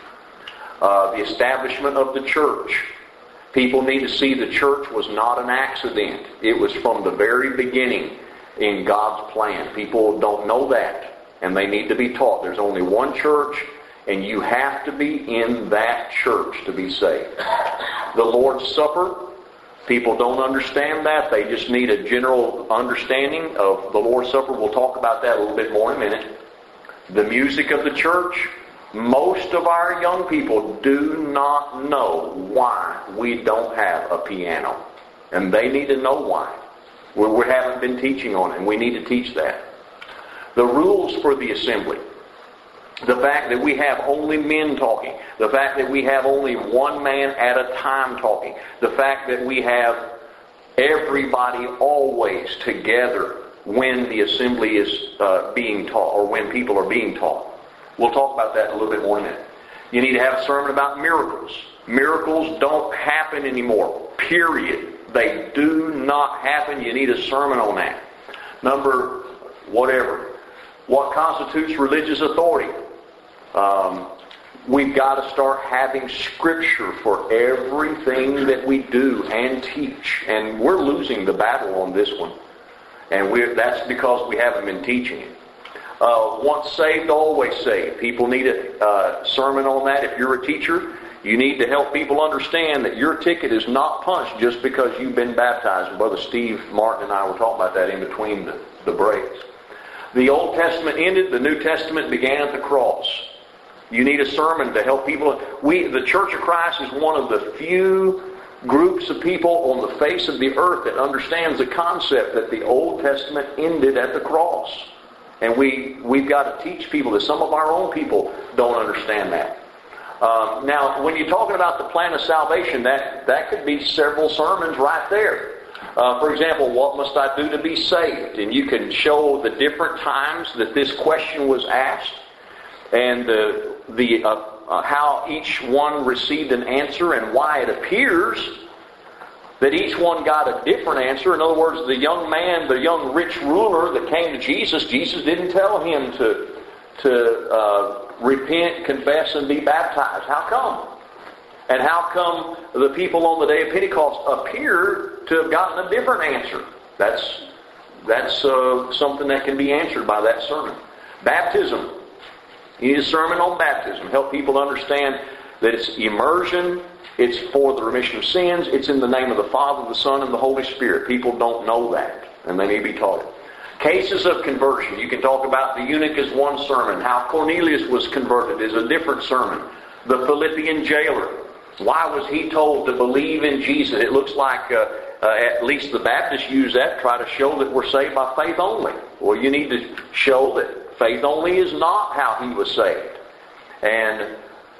The establishment of the church. People need to see the church was not an accident. It was from the very beginning in God's plan. People don't know that, and they need to be taught. There's only one church, and you have to be in that church to be saved. The Lord's Supper, people don't understand that. They just need a general understanding of the Lord's Supper. We'll talk about that a little bit more in a minute. The music of the church. Most of our young people do not know why we don't have a piano. And they need to know why. We haven't been teaching on it, and we need to teach that. The rules for the assembly. The fact that we have only men talking. The fact that we have only one man at a time talking. The fact that we have everybody always together when the assembly is being taught, or when people are being taught. We'll talk about that in a little bit more in a minute. You need to have a sermon about miracles. Miracles don't happen anymore. Period. They do not happen. You need a sermon on that. Number whatever. What constitutes religious authority? We've got to start having Scripture for everything that we do and teach. And we're losing the battle on this one. And that's because we haven't been teaching it. Once saved, always saved. People need a sermon on that. If you're a teacher, you need to help people understand that your ticket is not punched just because you've been baptized. And Brother Steve Martin and I were talking about that in between the breaks. The Old Testament ended, the New Testament began at the cross. You need a sermon to help people. The Church of Christ is one of the few groups of people on the face of the earth that understands the concept that the Old Testament ended at the cross. And we've got to teach people that. Some of our own people don't understand that. Now, when you're talking about the plan of salvation, that could be several sermons right there. For example, what must I do to be saved? And you can show the different times that this question was asked, and how each one received an answer, and why it appears that each one got a different answer. In other words, the young man, the young rich ruler that came to Jesus, Jesus didn't tell him to repent, confess, and be baptized. How come? And how come the people on the day of Pentecost appear to have gotten a different answer? That's something that can be answered by that sermon. Baptism. You need a sermon on baptism. Help people understand that it's immersion, it's for the remission of sins, it's in the name of the Father, the Son, and the Holy Spirit. People don't know that, and they need to be taught it. Cases of conversion. You can talk about the eunuch as one sermon. How Cornelius was converted is a different sermon. The Philippian jailer. Why was he told to believe in Jesus? It looks like at least the Baptists use that, try to show that we're saved by faith only. Well, you need to show that faith only is not how he was saved. And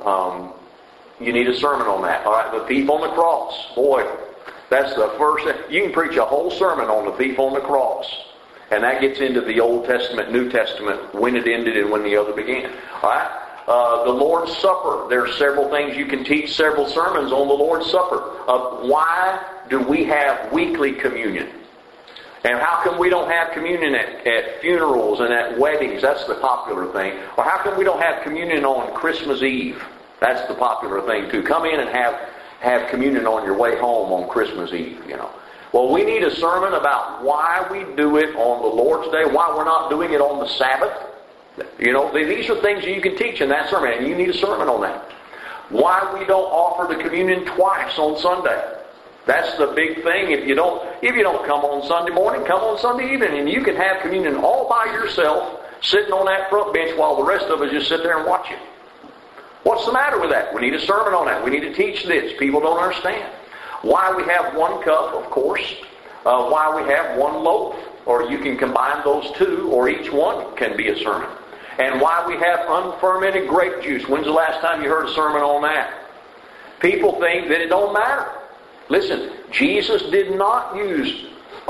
you need a sermon on that. All right, the thief on the cross. Boy, that's the first thing. You can preach a whole sermon on the thief on the cross. And that gets into the Old Testament, New Testament, when it ended and when the other began. All right? The Lord's Supper. There are several things you can teach, several sermons on the Lord's Supper. Why do we have weekly communion? And how come we don't have communion at funerals and at weddings? That's the popular thing. Or how come we don't have communion on Christmas Eve? That's the popular thing too. Come in and have communion on your way home on Christmas Eve, you know. Well, we need a sermon about why we do it on the Lord's Day, why we're not doing it on the Sabbath. You know, these are things that you can teach in that sermon, and you need a sermon on that. Why we don't offer the communion twice on Sunday. That's the big thing. If you don't come on Sunday morning, come on Sunday evening, and you can have communion all by yourself, sitting on that front bench while the rest of us just sit there and watch it. What's the matter with that? We need a sermon on that. We need to teach this. People don't understand. Why we have one cup, of course. Why we have one loaf. Or you can combine those two, or each one can be a sermon. And why we have unfermented grape juice. When's the last time you heard a sermon on that? People think that it don't matter. Listen, Jesus did not use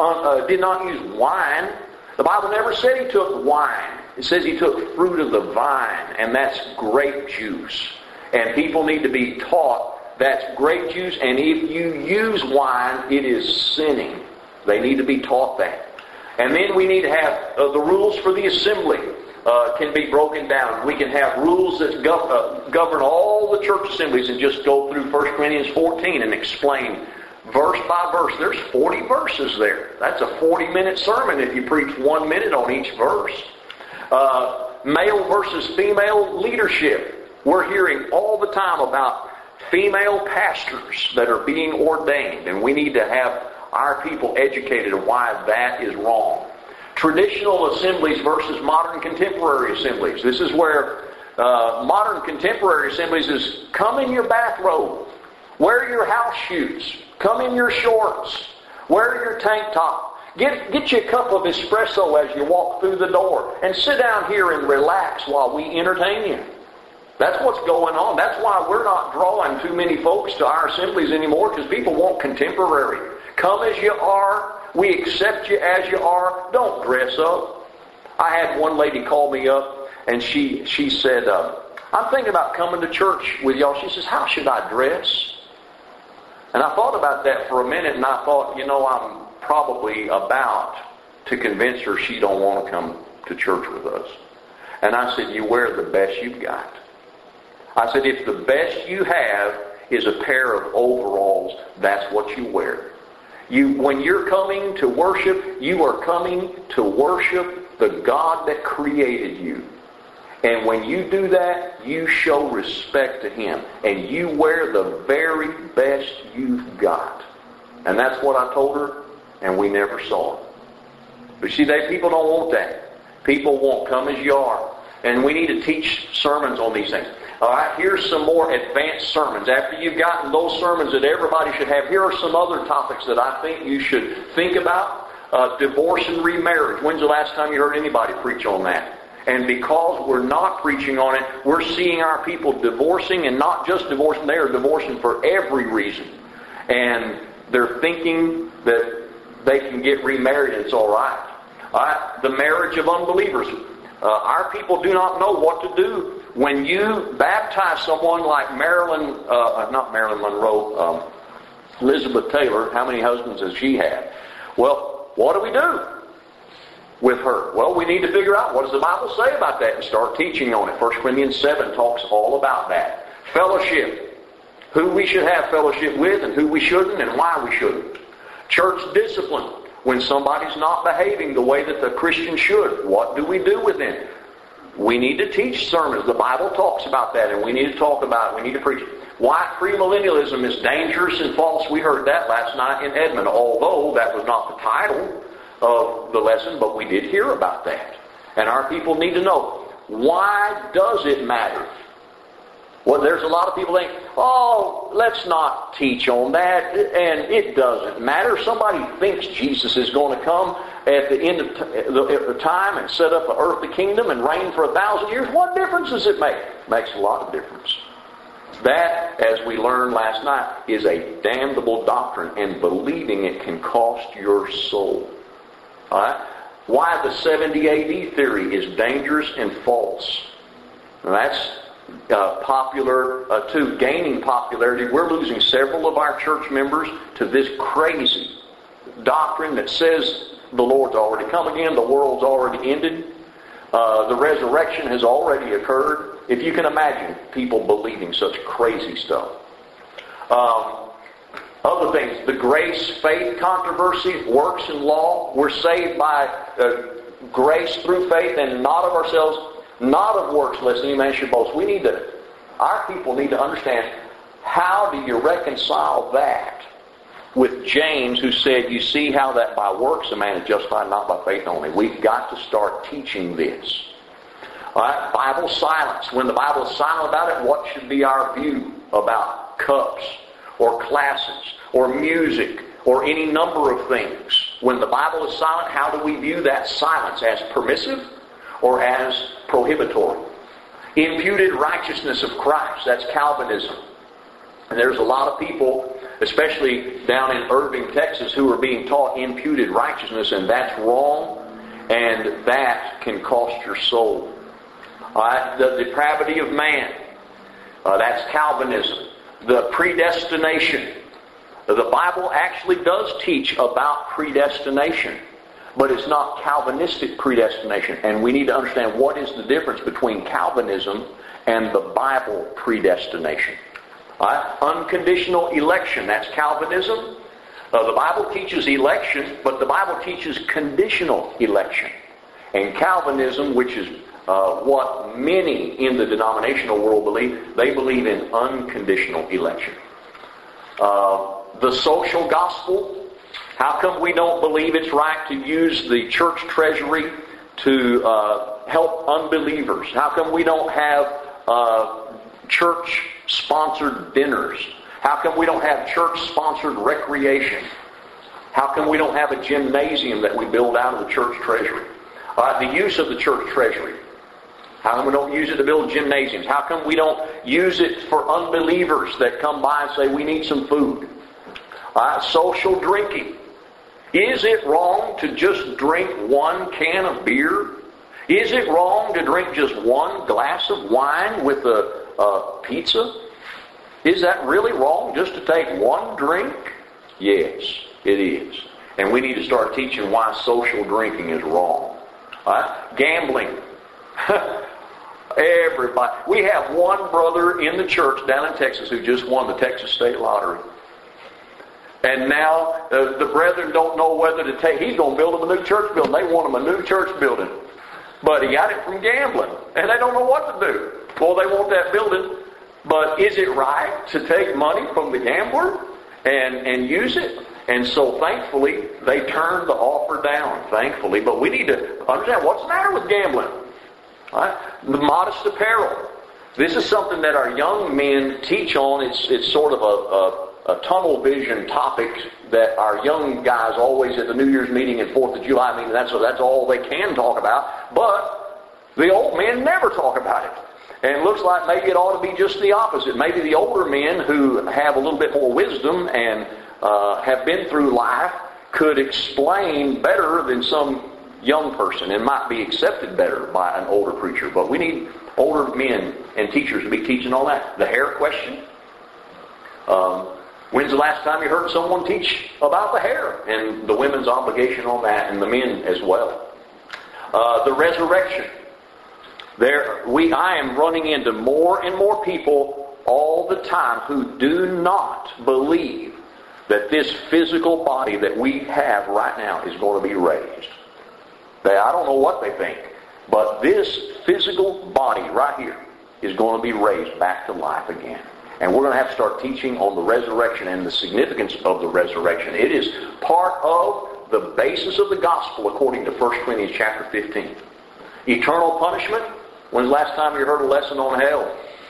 wine. The Bible never said he took wine. It says he took fruit of the vine, and that's grape juice. And people need to be taught that's grape juice, and if you use wine, it is sinning. They need to be taught that. And then we need to have the rules for the assembly can be broken down. We can have rules that govern all the church assemblies and just go through 1 Corinthians 14 and explain verse by verse. There's 40 verses there. That's a 40-minute sermon if you preach 1 minute on each verse. Male versus female leadership. We're hearing all the time about female pastors that are being ordained, and we need to have our people educated on why that is wrong. Traditional assemblies versus modern contemporary assemblies. This is where modern contemporary assemblies is come in your bathrobe, wear your house shoes, come in your shorts, wear your tank top, get you a cup of espresso as you walk through the door, and sit down here and relax while we entertain you. That's what's going on. That's why we're not drawing too many folks to our assemblies anymore, because people want contemporary. Come as you are. We accept you as you are. Don't dress up. I had one lady call me up, and she said, I'm thinking about coming to church with y'all. She says, how should I dress? And I thought about that for a minute, and I thought, I'm probably about to convince her she don't want to come to church with us. And I said, you wear the best you've got. I said, if the best you have is a pair of overalls, that's what you wear. When you're coming to worship, you are coming to worship the God that created you. And when you do that, you show respect to Him. And you wear the very best you've got. And that's what I told her, and we never saw it. But see, people don't want that. People want come as you are. And we need to teach sermons on these things. All right, here's some more advanced sermons. After you've gotten those sermons that everybody should have, here are some other topics that I think you should think about. Divorce and remarriage. When's the last time you heard anybody preach on that? And because we're not preaching on it, we're seeing our people divorcing, and not just divorcing, they are divorcing for every reason. And they're thinking that they can get remarried and it's all right. All right, the marriage of unbelievers. Our people do not know what to do. When you baptize someone like Marilyn Monroe, Elizabeth Taylor, how many husbands has she had? Well, what do we do with her? Well, we need to figure out what does the Bible say about that and start teaching on it. 1 Corinthians 7 talks all about that. Fellowship. Who we should have fellowship with and who we shouldn't and why we shouldn't. Church discipline. When somebody's not behaving the way that the Christian should, what do we do with them? We need to teach sermons. The Bible talks about that, and we need to talk about it. We need to preach it. Why premillennialism is dangerous and false. We heard that last night in Edmond, although that was not the title of the lesson, but we did hear about that. And our people need to know, why does it matter? Well, there's a lot of people think, oh, let's not teach on that, and it doesn't matter. Somebody thinks Jesus is going to come at the end of the time and set up an earthly kingdom and reign for 1,000 years. What difference does it make? It makes a lot of difference. That, as we learned last night, is a damnable doctrine, and believing it can cost your soul. All right? Why the 70 AD theory is dangerous and false. Now, that's popular too, gaining popularity. We're losing several of our church members to this crazy doctrine that says the Lord's already come again, the world's already ended, the resurrection has already occurred. If you can imagine people believing such crazy stuff. Other things, the grace-faith controversy, works and law. We're saved by grace through faith and not of ourselves, not of works, lest any man should boast. Our people need to understand, how do you reconcile that with James, who said, you see how that by works a man is justified, not by faith only. We've got to start teaching this. All right? Bible silence. When the Bible is silent about it, what should be our view about cups or classes or music or any number of things? When the Bible is silent, how do we view that silence? As permissive or as prohibitory? Imputed righteousness of Christ. That's Calvinism. And there's a lot of people, especially down in Irving, Texas, who are being taught imputed righteousness, and that's wrong, and that can cost your soul. All right? The depravity of man. That's Calvinism. The predestination. The Bible actually does teach about predestination, but it's not Calvinistic predestination. And we need to understand what is the difference between Calvinism and the Bible predestination. All right? Unconditional election, that's Calvinism. The Bible teaches election, but the Bible teaches conditional election. And Calvinism, which is what many in the denominational world believe, they believe in unconditional election. The social gospel. How come we don't believe it's right to use the church treasury to help unbelievers? How come we don't have church-sponsored dinners? How come we don't have church-sponsored recreation? How come we don't have a gymnasium that we build out of the church treasury? The use of the church treasury. How come we don't use it to build gymnasiums? How come we don't use it for unbelievers that come by and say, we need some food? Social drinking. Is it wrong to just drink one can of beer? Is it wrong to drink just one glass of wine with a pizza? Is that really wrong, just to take one drink? Yes, it is. And we need to start teaching why social drinking is wrong. Gambling. Everybody. We have one brother in the church down in Texas who just won the Texas State Lottery. And now the brethren don't know whether to take... He's going to build them a new church building. They want him a new church building. But he got it from gambling. And they don't know what to do. Well, they want that building. But is it right to take money from the gambler and use it? And so thankfully, they turned the offer down. Thankfully. But we need to understand what's the matter with gambling. Right? The modest apparel. This is something that our young men teach on. It's sort of a tunnel vision topic that our young guys always at the New Year's meeting and 4th of July meeting, that's all they can talk about. But the old men never talk about it. And it looks like maybe it ought to be just the opposite. Maybe the older men who have a little bit more wisdom and have been through life could explain better than some young person and might be accepted better by an older preacher. But we need older men and teachers to be teaching all that. The hair question. When's the last time you heard someone teach about the hair and the women's obligation on that, and the men as well? The resurrection. I am running into more and more people all the time who do not believe that this physical body that we have right now is going to be raised. I don't know what they think, but this physical body right here is going to be raised back to life again. And we're going to have to start teaching on the resurrection and the significance of the resurrection. It is part of the basis of the gospel according to 1 Corinthians chapter 15. Eternal punishment. When's the last time you heard a lesson on hell?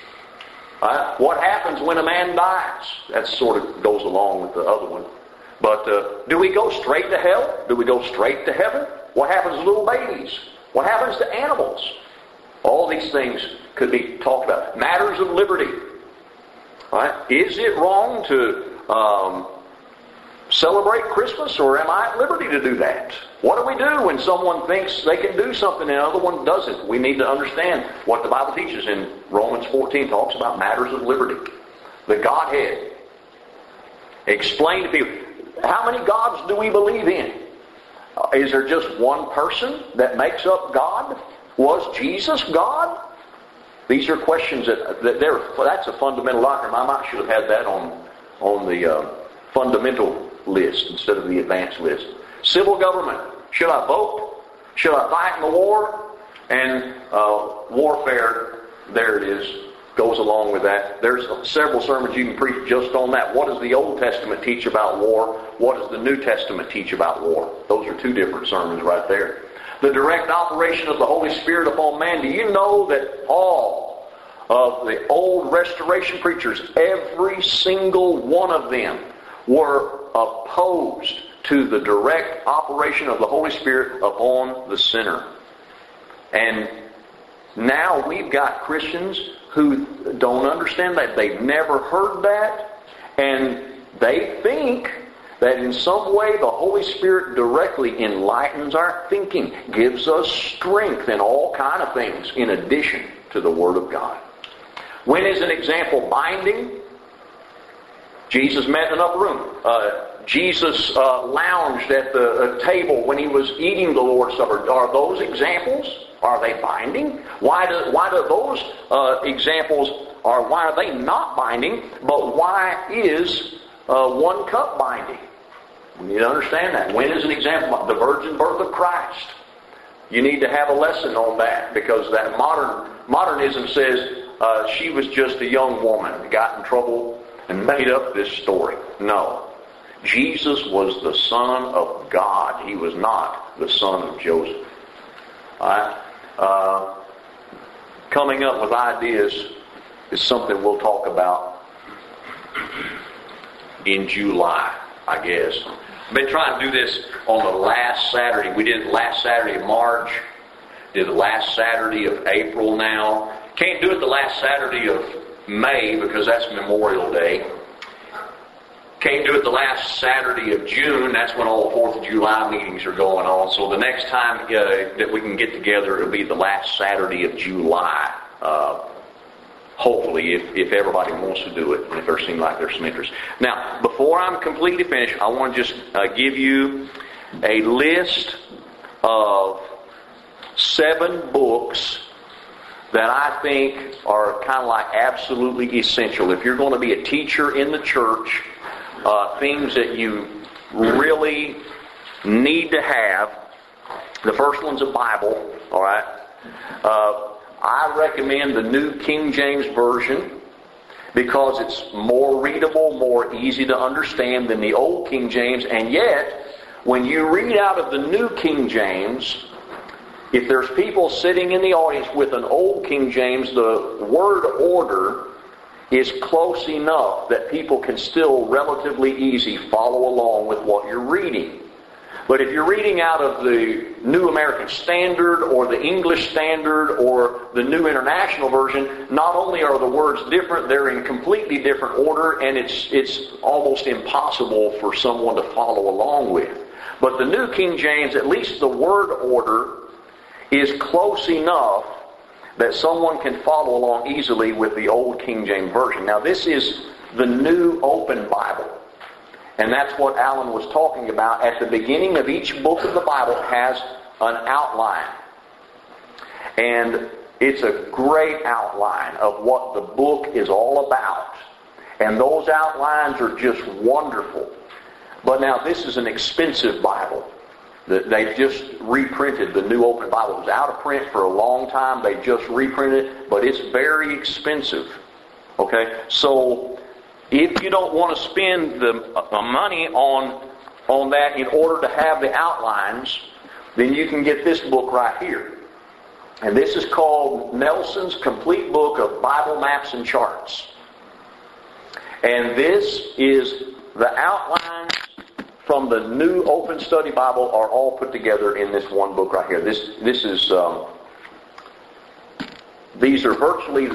What happens when a man dies? That sort of goes along with the other one. But do we go straight to hell? Do we go straight to heaven? What happens to little babies? What happens to animals? All these things could be talked about. Matters of liberty. Right? Is it wrong to celebrate Christmas, or am I at liberty to do that? What do we do when someone thinks they can do something and another one doesn't? We need to understand what the Bible teaches in Romans 14 talks about matters of liberty. The Godhead. Explain to people, how many gods do we believe in? Is there just one person that makes up God? Was Jesus God? These are questions that's a fundamental doctrine. I might should have had that on the fundamental list instead of the advanced list. Civil government. Should I vote? Should I fight in the war? And warfare, there it is, goes along with that. There's several sermons you can preach just on that. What does the Old Testament teach about war? What does the New Testament teach about war? Those are two different sermons right there. The direct operation of the Holy Spirit upon man. Do you know that all of the old restoration preachers, every single one of them, were opposed to the direct operation of the Holy Spirit upon the sinner? And now we've got Christians who don't understand that. They've never heard that. And they think that in some way the Holy Spirit directly enlightens our thinking, gives us strength in all kind of things in addition to the Word of God. When is an example binding? Jesus met in an upper room. Jesus lounged at the table when he was eating the Lord's Supper. Are those examples? Are they binding? Why do those examples, or why are they not binding, but why is one cup binding? We need to understand that. When is an example? The virgin birth of Christ. You need to have a lesson on that, because that modernism says she was just a young woman who got in trouble and made up this story. No. Jesus was the Son of God. He was not the son of Joseph. All right? Coming up with ideas is something we'll talk about in July, I guess. I've been trying to do this on the last Saturday. We did it last Saturday of March. Did the last Saturday of April now. Can't do it the last Saturday of May because that's Memorial Day. Can't do it the last Saturday of June. That's when all the 4th of July meetings are going on. So the next time that we can get together, it'll be the last Saturday of July. Hopefully, if everybody wants to do it, and if there seems like there's some interest. Now, before I'm completely finished, I want to just give you a list of 7 books that I think are kind of like absolutely essential. If you're going to be a teacher in the church, things that you really need to have. The first one's a Bible, all right? I recommend the New King James Version because it's more readable, more easy to understand than the Old King James. And yet, when you read out of the New King James, if there's people sitting in the audience with an Old King James, the word order is close enough that people can still relatively easy follow along with what you're reading. But if you're reading out of the New American Standard or the English Standard or the New International Version, not only are the words different, they're in completely different order, and it's almost impossible for someone to follow along with. But the New King James, at least the word order, is close enough that someone can follow along easily with the Old King James Version. Now this is the New Open Bible. And that's what Alan was talking about. At the beginning of each book of the Bible has an outline. And it's a great outline of what the book is all about. And those outlines are just wonderful. But now this is an expensive Bible. They just reprinted the New Open Bible. It was out of print for a long time. They just reprinted it, but it's very expensive. Okay? So if you don't want to spend the money on that in order to have the outlines, then you can get this book right here. And this is called Nelson's Complete Book of Bible Maps and Charts. And this is the outlines from the New Open Study Bible are all put together in this one book right here. This is these are virtually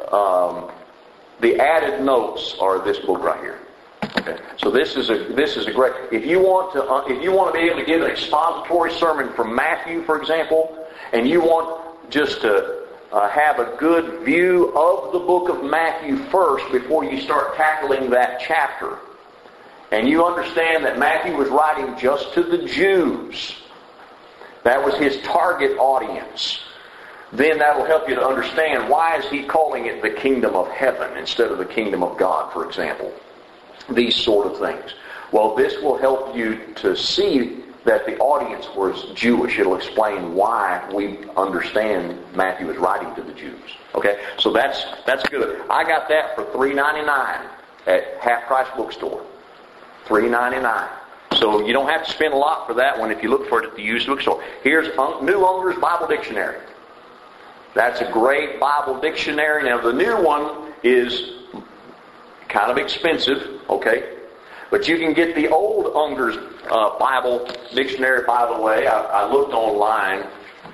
the added notes are this book right here. Okay, so this is a great. If you want to be able to give an expository sermon from Matthew, for example, and you want just to have a good view of the book of Matthew first before you start tackling that chapter, and you understand that Matthew was writing just to the Jews, that was his target audience, then that will help you to understand why is he calling it the kingdom of heaven instead of the kingdom of God, for example. These sort of things. Well, this will help you to see that the audience was Jewish. It'll explain why we understand Matthew is writing to the Jews. Okay, so that's good. I got that for $3.99 at Half Price Bookstore. $3.99. So you don't have to spend a lot for that one if you look for it at the used bookstore. Here's New Unger's Bible Dictionary. That's a great Bible dictionary. Now the new one is kind of expensive, okay? But you can get the old Unger's Bible Dictionary, by the way. I looked online.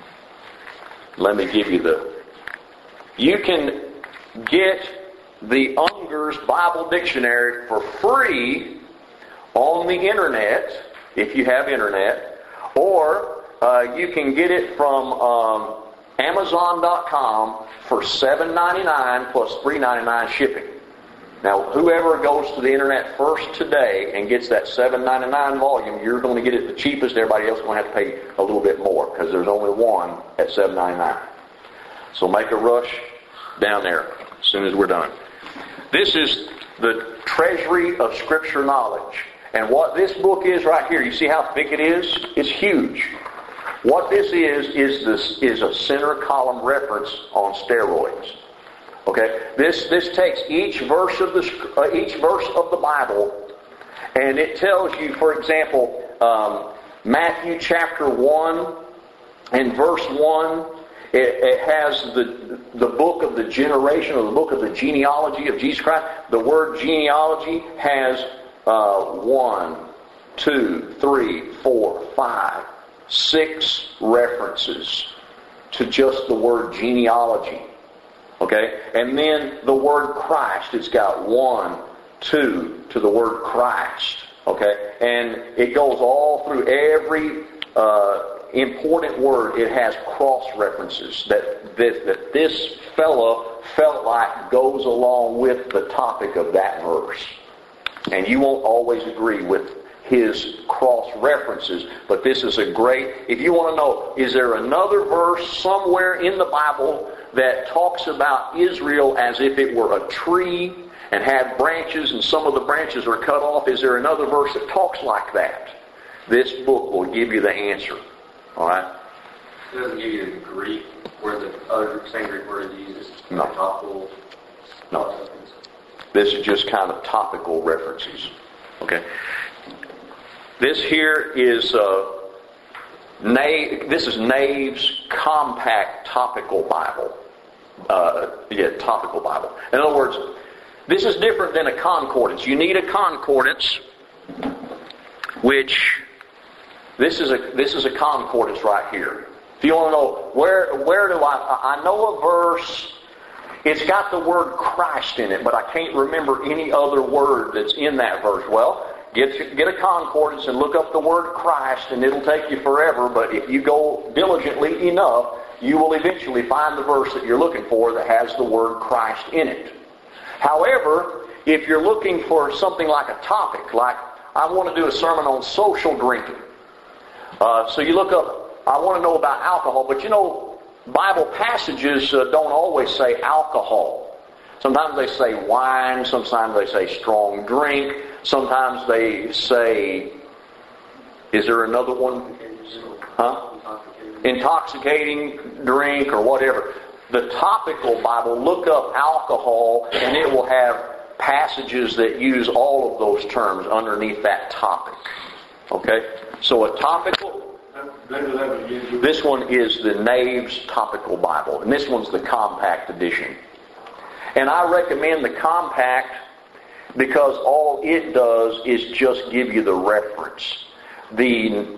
Let me give you you can get the Unger's Bible Dictionary for free on the internet, if you have internet, or you can get it from Amazon.com for $7.99 plus $3.99 shipping. Now, whoever goes to the internet first today and gets that $7.99 volume, you're going to get it the cheapest. Everybody else is going to have to pay a little bit more because there's only one at $7.99. So make a rush down there as soon as we're done. This is the treasury of Scripture knowledge. And what this book is right here, you see how thick it is? It's huge. What this is a center column reference on steroids. Okay, this takes each verse of the Bible, and it tells you, for example, Matthew chapter 1 and verse 1. It has the book of the generation, or the book of the genealogy of Jesus Christ. The word genealogy has 1, 2, 3, 4, 5, 6 references to just the word genealogy. Okay? And then the word Christ, it's got 1, 2 to the word Christ. Okay? And it goes all through every important word. It has cross references that this fellow felt like goes along with the topic of that verse. And you won't always agree with his cross references, but this is a great, if you want to know, is there another verse somewhere in the Bible that talks about Israel as if it were a tree and had branches and some of the branches are cut off? Is there another verse that talks like that? This book will give you the answer. All right? It doesn't give you the Greek, where the other same Greek word is used. No. Topical. No. This is just kind of topical references. Okay? This here is this is Nave's Compact Topical Bible. Topical Bible. In other words, this is different than a concordance. You need a concordance, which this is a concordance right here. If you want to know where do I know a verse. It's got the word Christ in it, but I can't remember any other word that's in that verse. Well, get a concordance and look up the word Christ, and it'll take you forever, but if you go diligently enough, you will eventually find the verse that you're looking for that has the word Christ in it. However, if you're looking for something like a topic, like I want to do a sermon on social drinking. So you look up, I want to know about alcohol, but you know, Bible passages don't always say alcohol. Sometimes they say wine, sometimes they say strong drink, sometimes they say, is there another one? Huh? Intoxicating drink or whatever. The topical Bible, look up alcohol and it will have passages that use all of those terms underneath that topic. Okay? So a topical, this one is the Nave's Topical Bible, and this one's the compact edition. And I recommend the compact because all it does is just give you the reference. The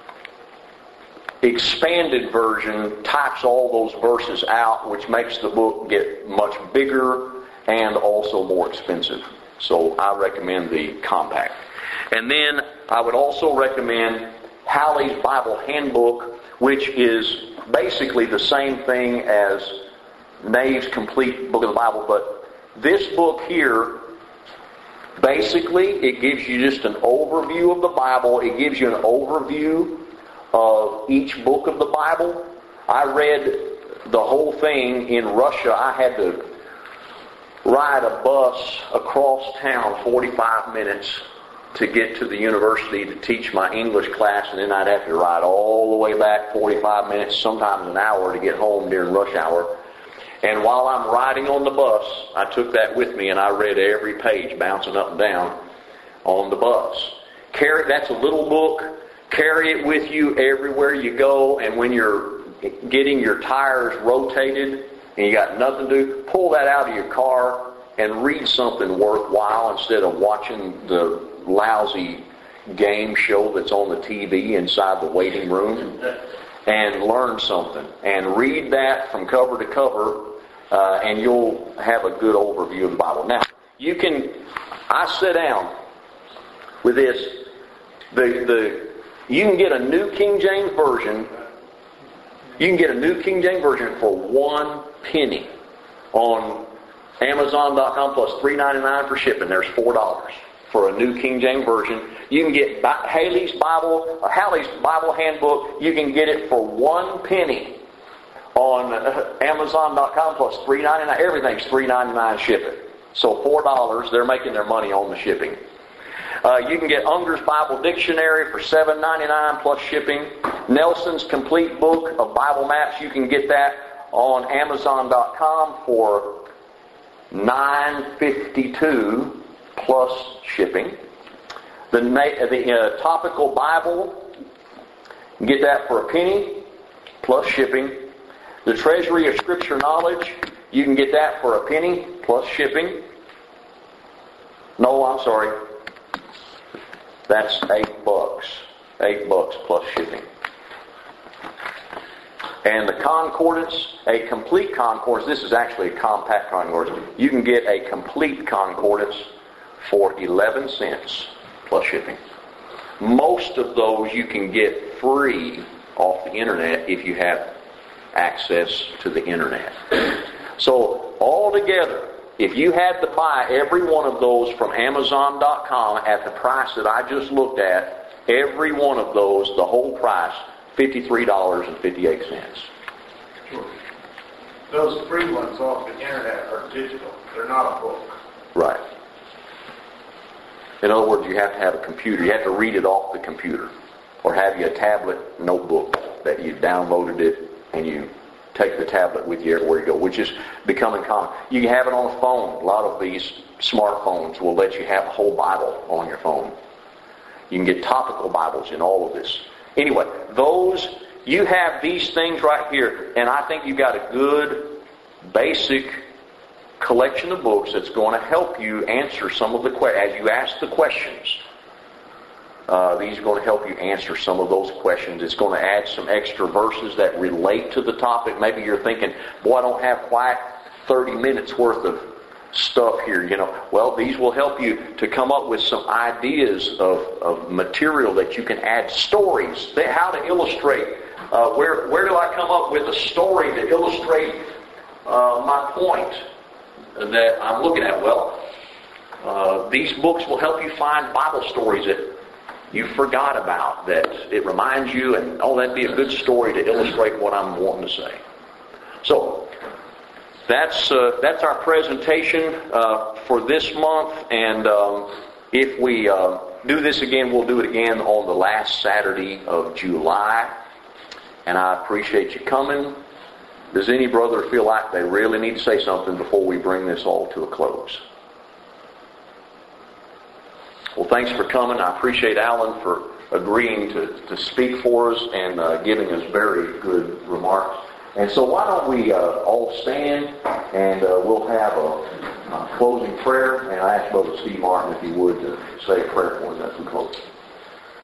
expanded version types all those verses out, which makes the book get much bigger and also more expensive. So I recommend the compact. And then I would also recommend Halley's Bible Handbook, which is basically the same thing as Nave's Complete Book of the Bible, but this book here, basically, it gives you just an overview of the Bible. It gives you an overview of each book of the Bible. I read the whole thing in Russia. I had to ride a bus across town 45 minutes to get to the university to teach my English class, and then I'd have to ride all the way back 45 minutes, sometimes an hour, to get home during rush hour. And while I'm riding on the bus, I took that with me and I read every page bouncing up and down on the bus. That's a little book. Carry it with you everywhere you go, and when you're getting your tires rotated and you got nothing to do, pull that out of your car and read something worthwhile instead of watching the lousy game show that's on the TV inside the waiting room, and learn something. And read that from cover to cover, and you'll have a good overview of the Bible. Now, I sit down with this, you can get a New King James Version. You can get a New King James Version for 1 penny on Amazon.com plus $3.99 for shipping. There's $4 for a New King James Version. You can get Halley's Bible Handbook. You can get it for 1 penny on Amazon.com plus $3.99. Everything's $3.99 shipping. So $4. They're making their money on the shipping. You can get Unger's Bible Dictionary for $7.99 plus shipping. Nelson's Complete Book of Bible Maps, you can get that on Amazon.com for $9.52 plus shipping. The Topical Bible, you can get that for a penny plus shipping. The Treasury of Scripture Knowledge, you can get that for a penny plus shipping. No, I'm sorry. That's $8. $8 plus shipping. And the Concordance, a complete concordance, this is actually a compact concordance. You can get a complete concordance for 11 cents plus shipping. Most of those you can get free off the internet if you have access to the internet. So altogether, if you had to buy every one of those from Amazon.com at the price that I just looked at, every one of those, the whole price, $53.58. Those free ones off the internet are digital. They're not a book. Right. In other words, you have to have a computer. You have to read it off the computer. Or have you a tablet notebook that you downloaded it and you take the tablet with you everywhere you go, which is becoming common. You can have it on a phone. A lot of these smartphones will let you have a whole Bible on your phone. You can get topical Bibles in all of this. Anyway, you have these things right here, and I think you've got a good, basic collection of books that's going to help you answer some of the questions. As you ask the questions, these are going to help you answer some of those questions. It's going to add some extra verses that relate to the topic. Maybe you're thinking, boy, I don't have quite 30 minutes worth of stuff here. Well, these will help you to come up with some ideas of material that you can add stories, how to illustrate. Where do I come up with a story to illustrate my point that I'm looking at? Well, These books will help you find Bible stories that you forgot about, that it reminds you, and that'd be a good story to illustrate what I'm wanting to say. So, that's our presentation for this month, and if we do this again, we'll do it again on the last Saturday of July, and I appreciate you coming. Does any brother feel like they really need to say something before we bring this all to a close? Well, thanks for coming. I appreciate Alan for agreeing to speak for us and giving us very good remarks. And so why don't we all stand, and we'll have a closing prayer, and I ask Brother Steve Martin if he would to say a prayer for us as we close.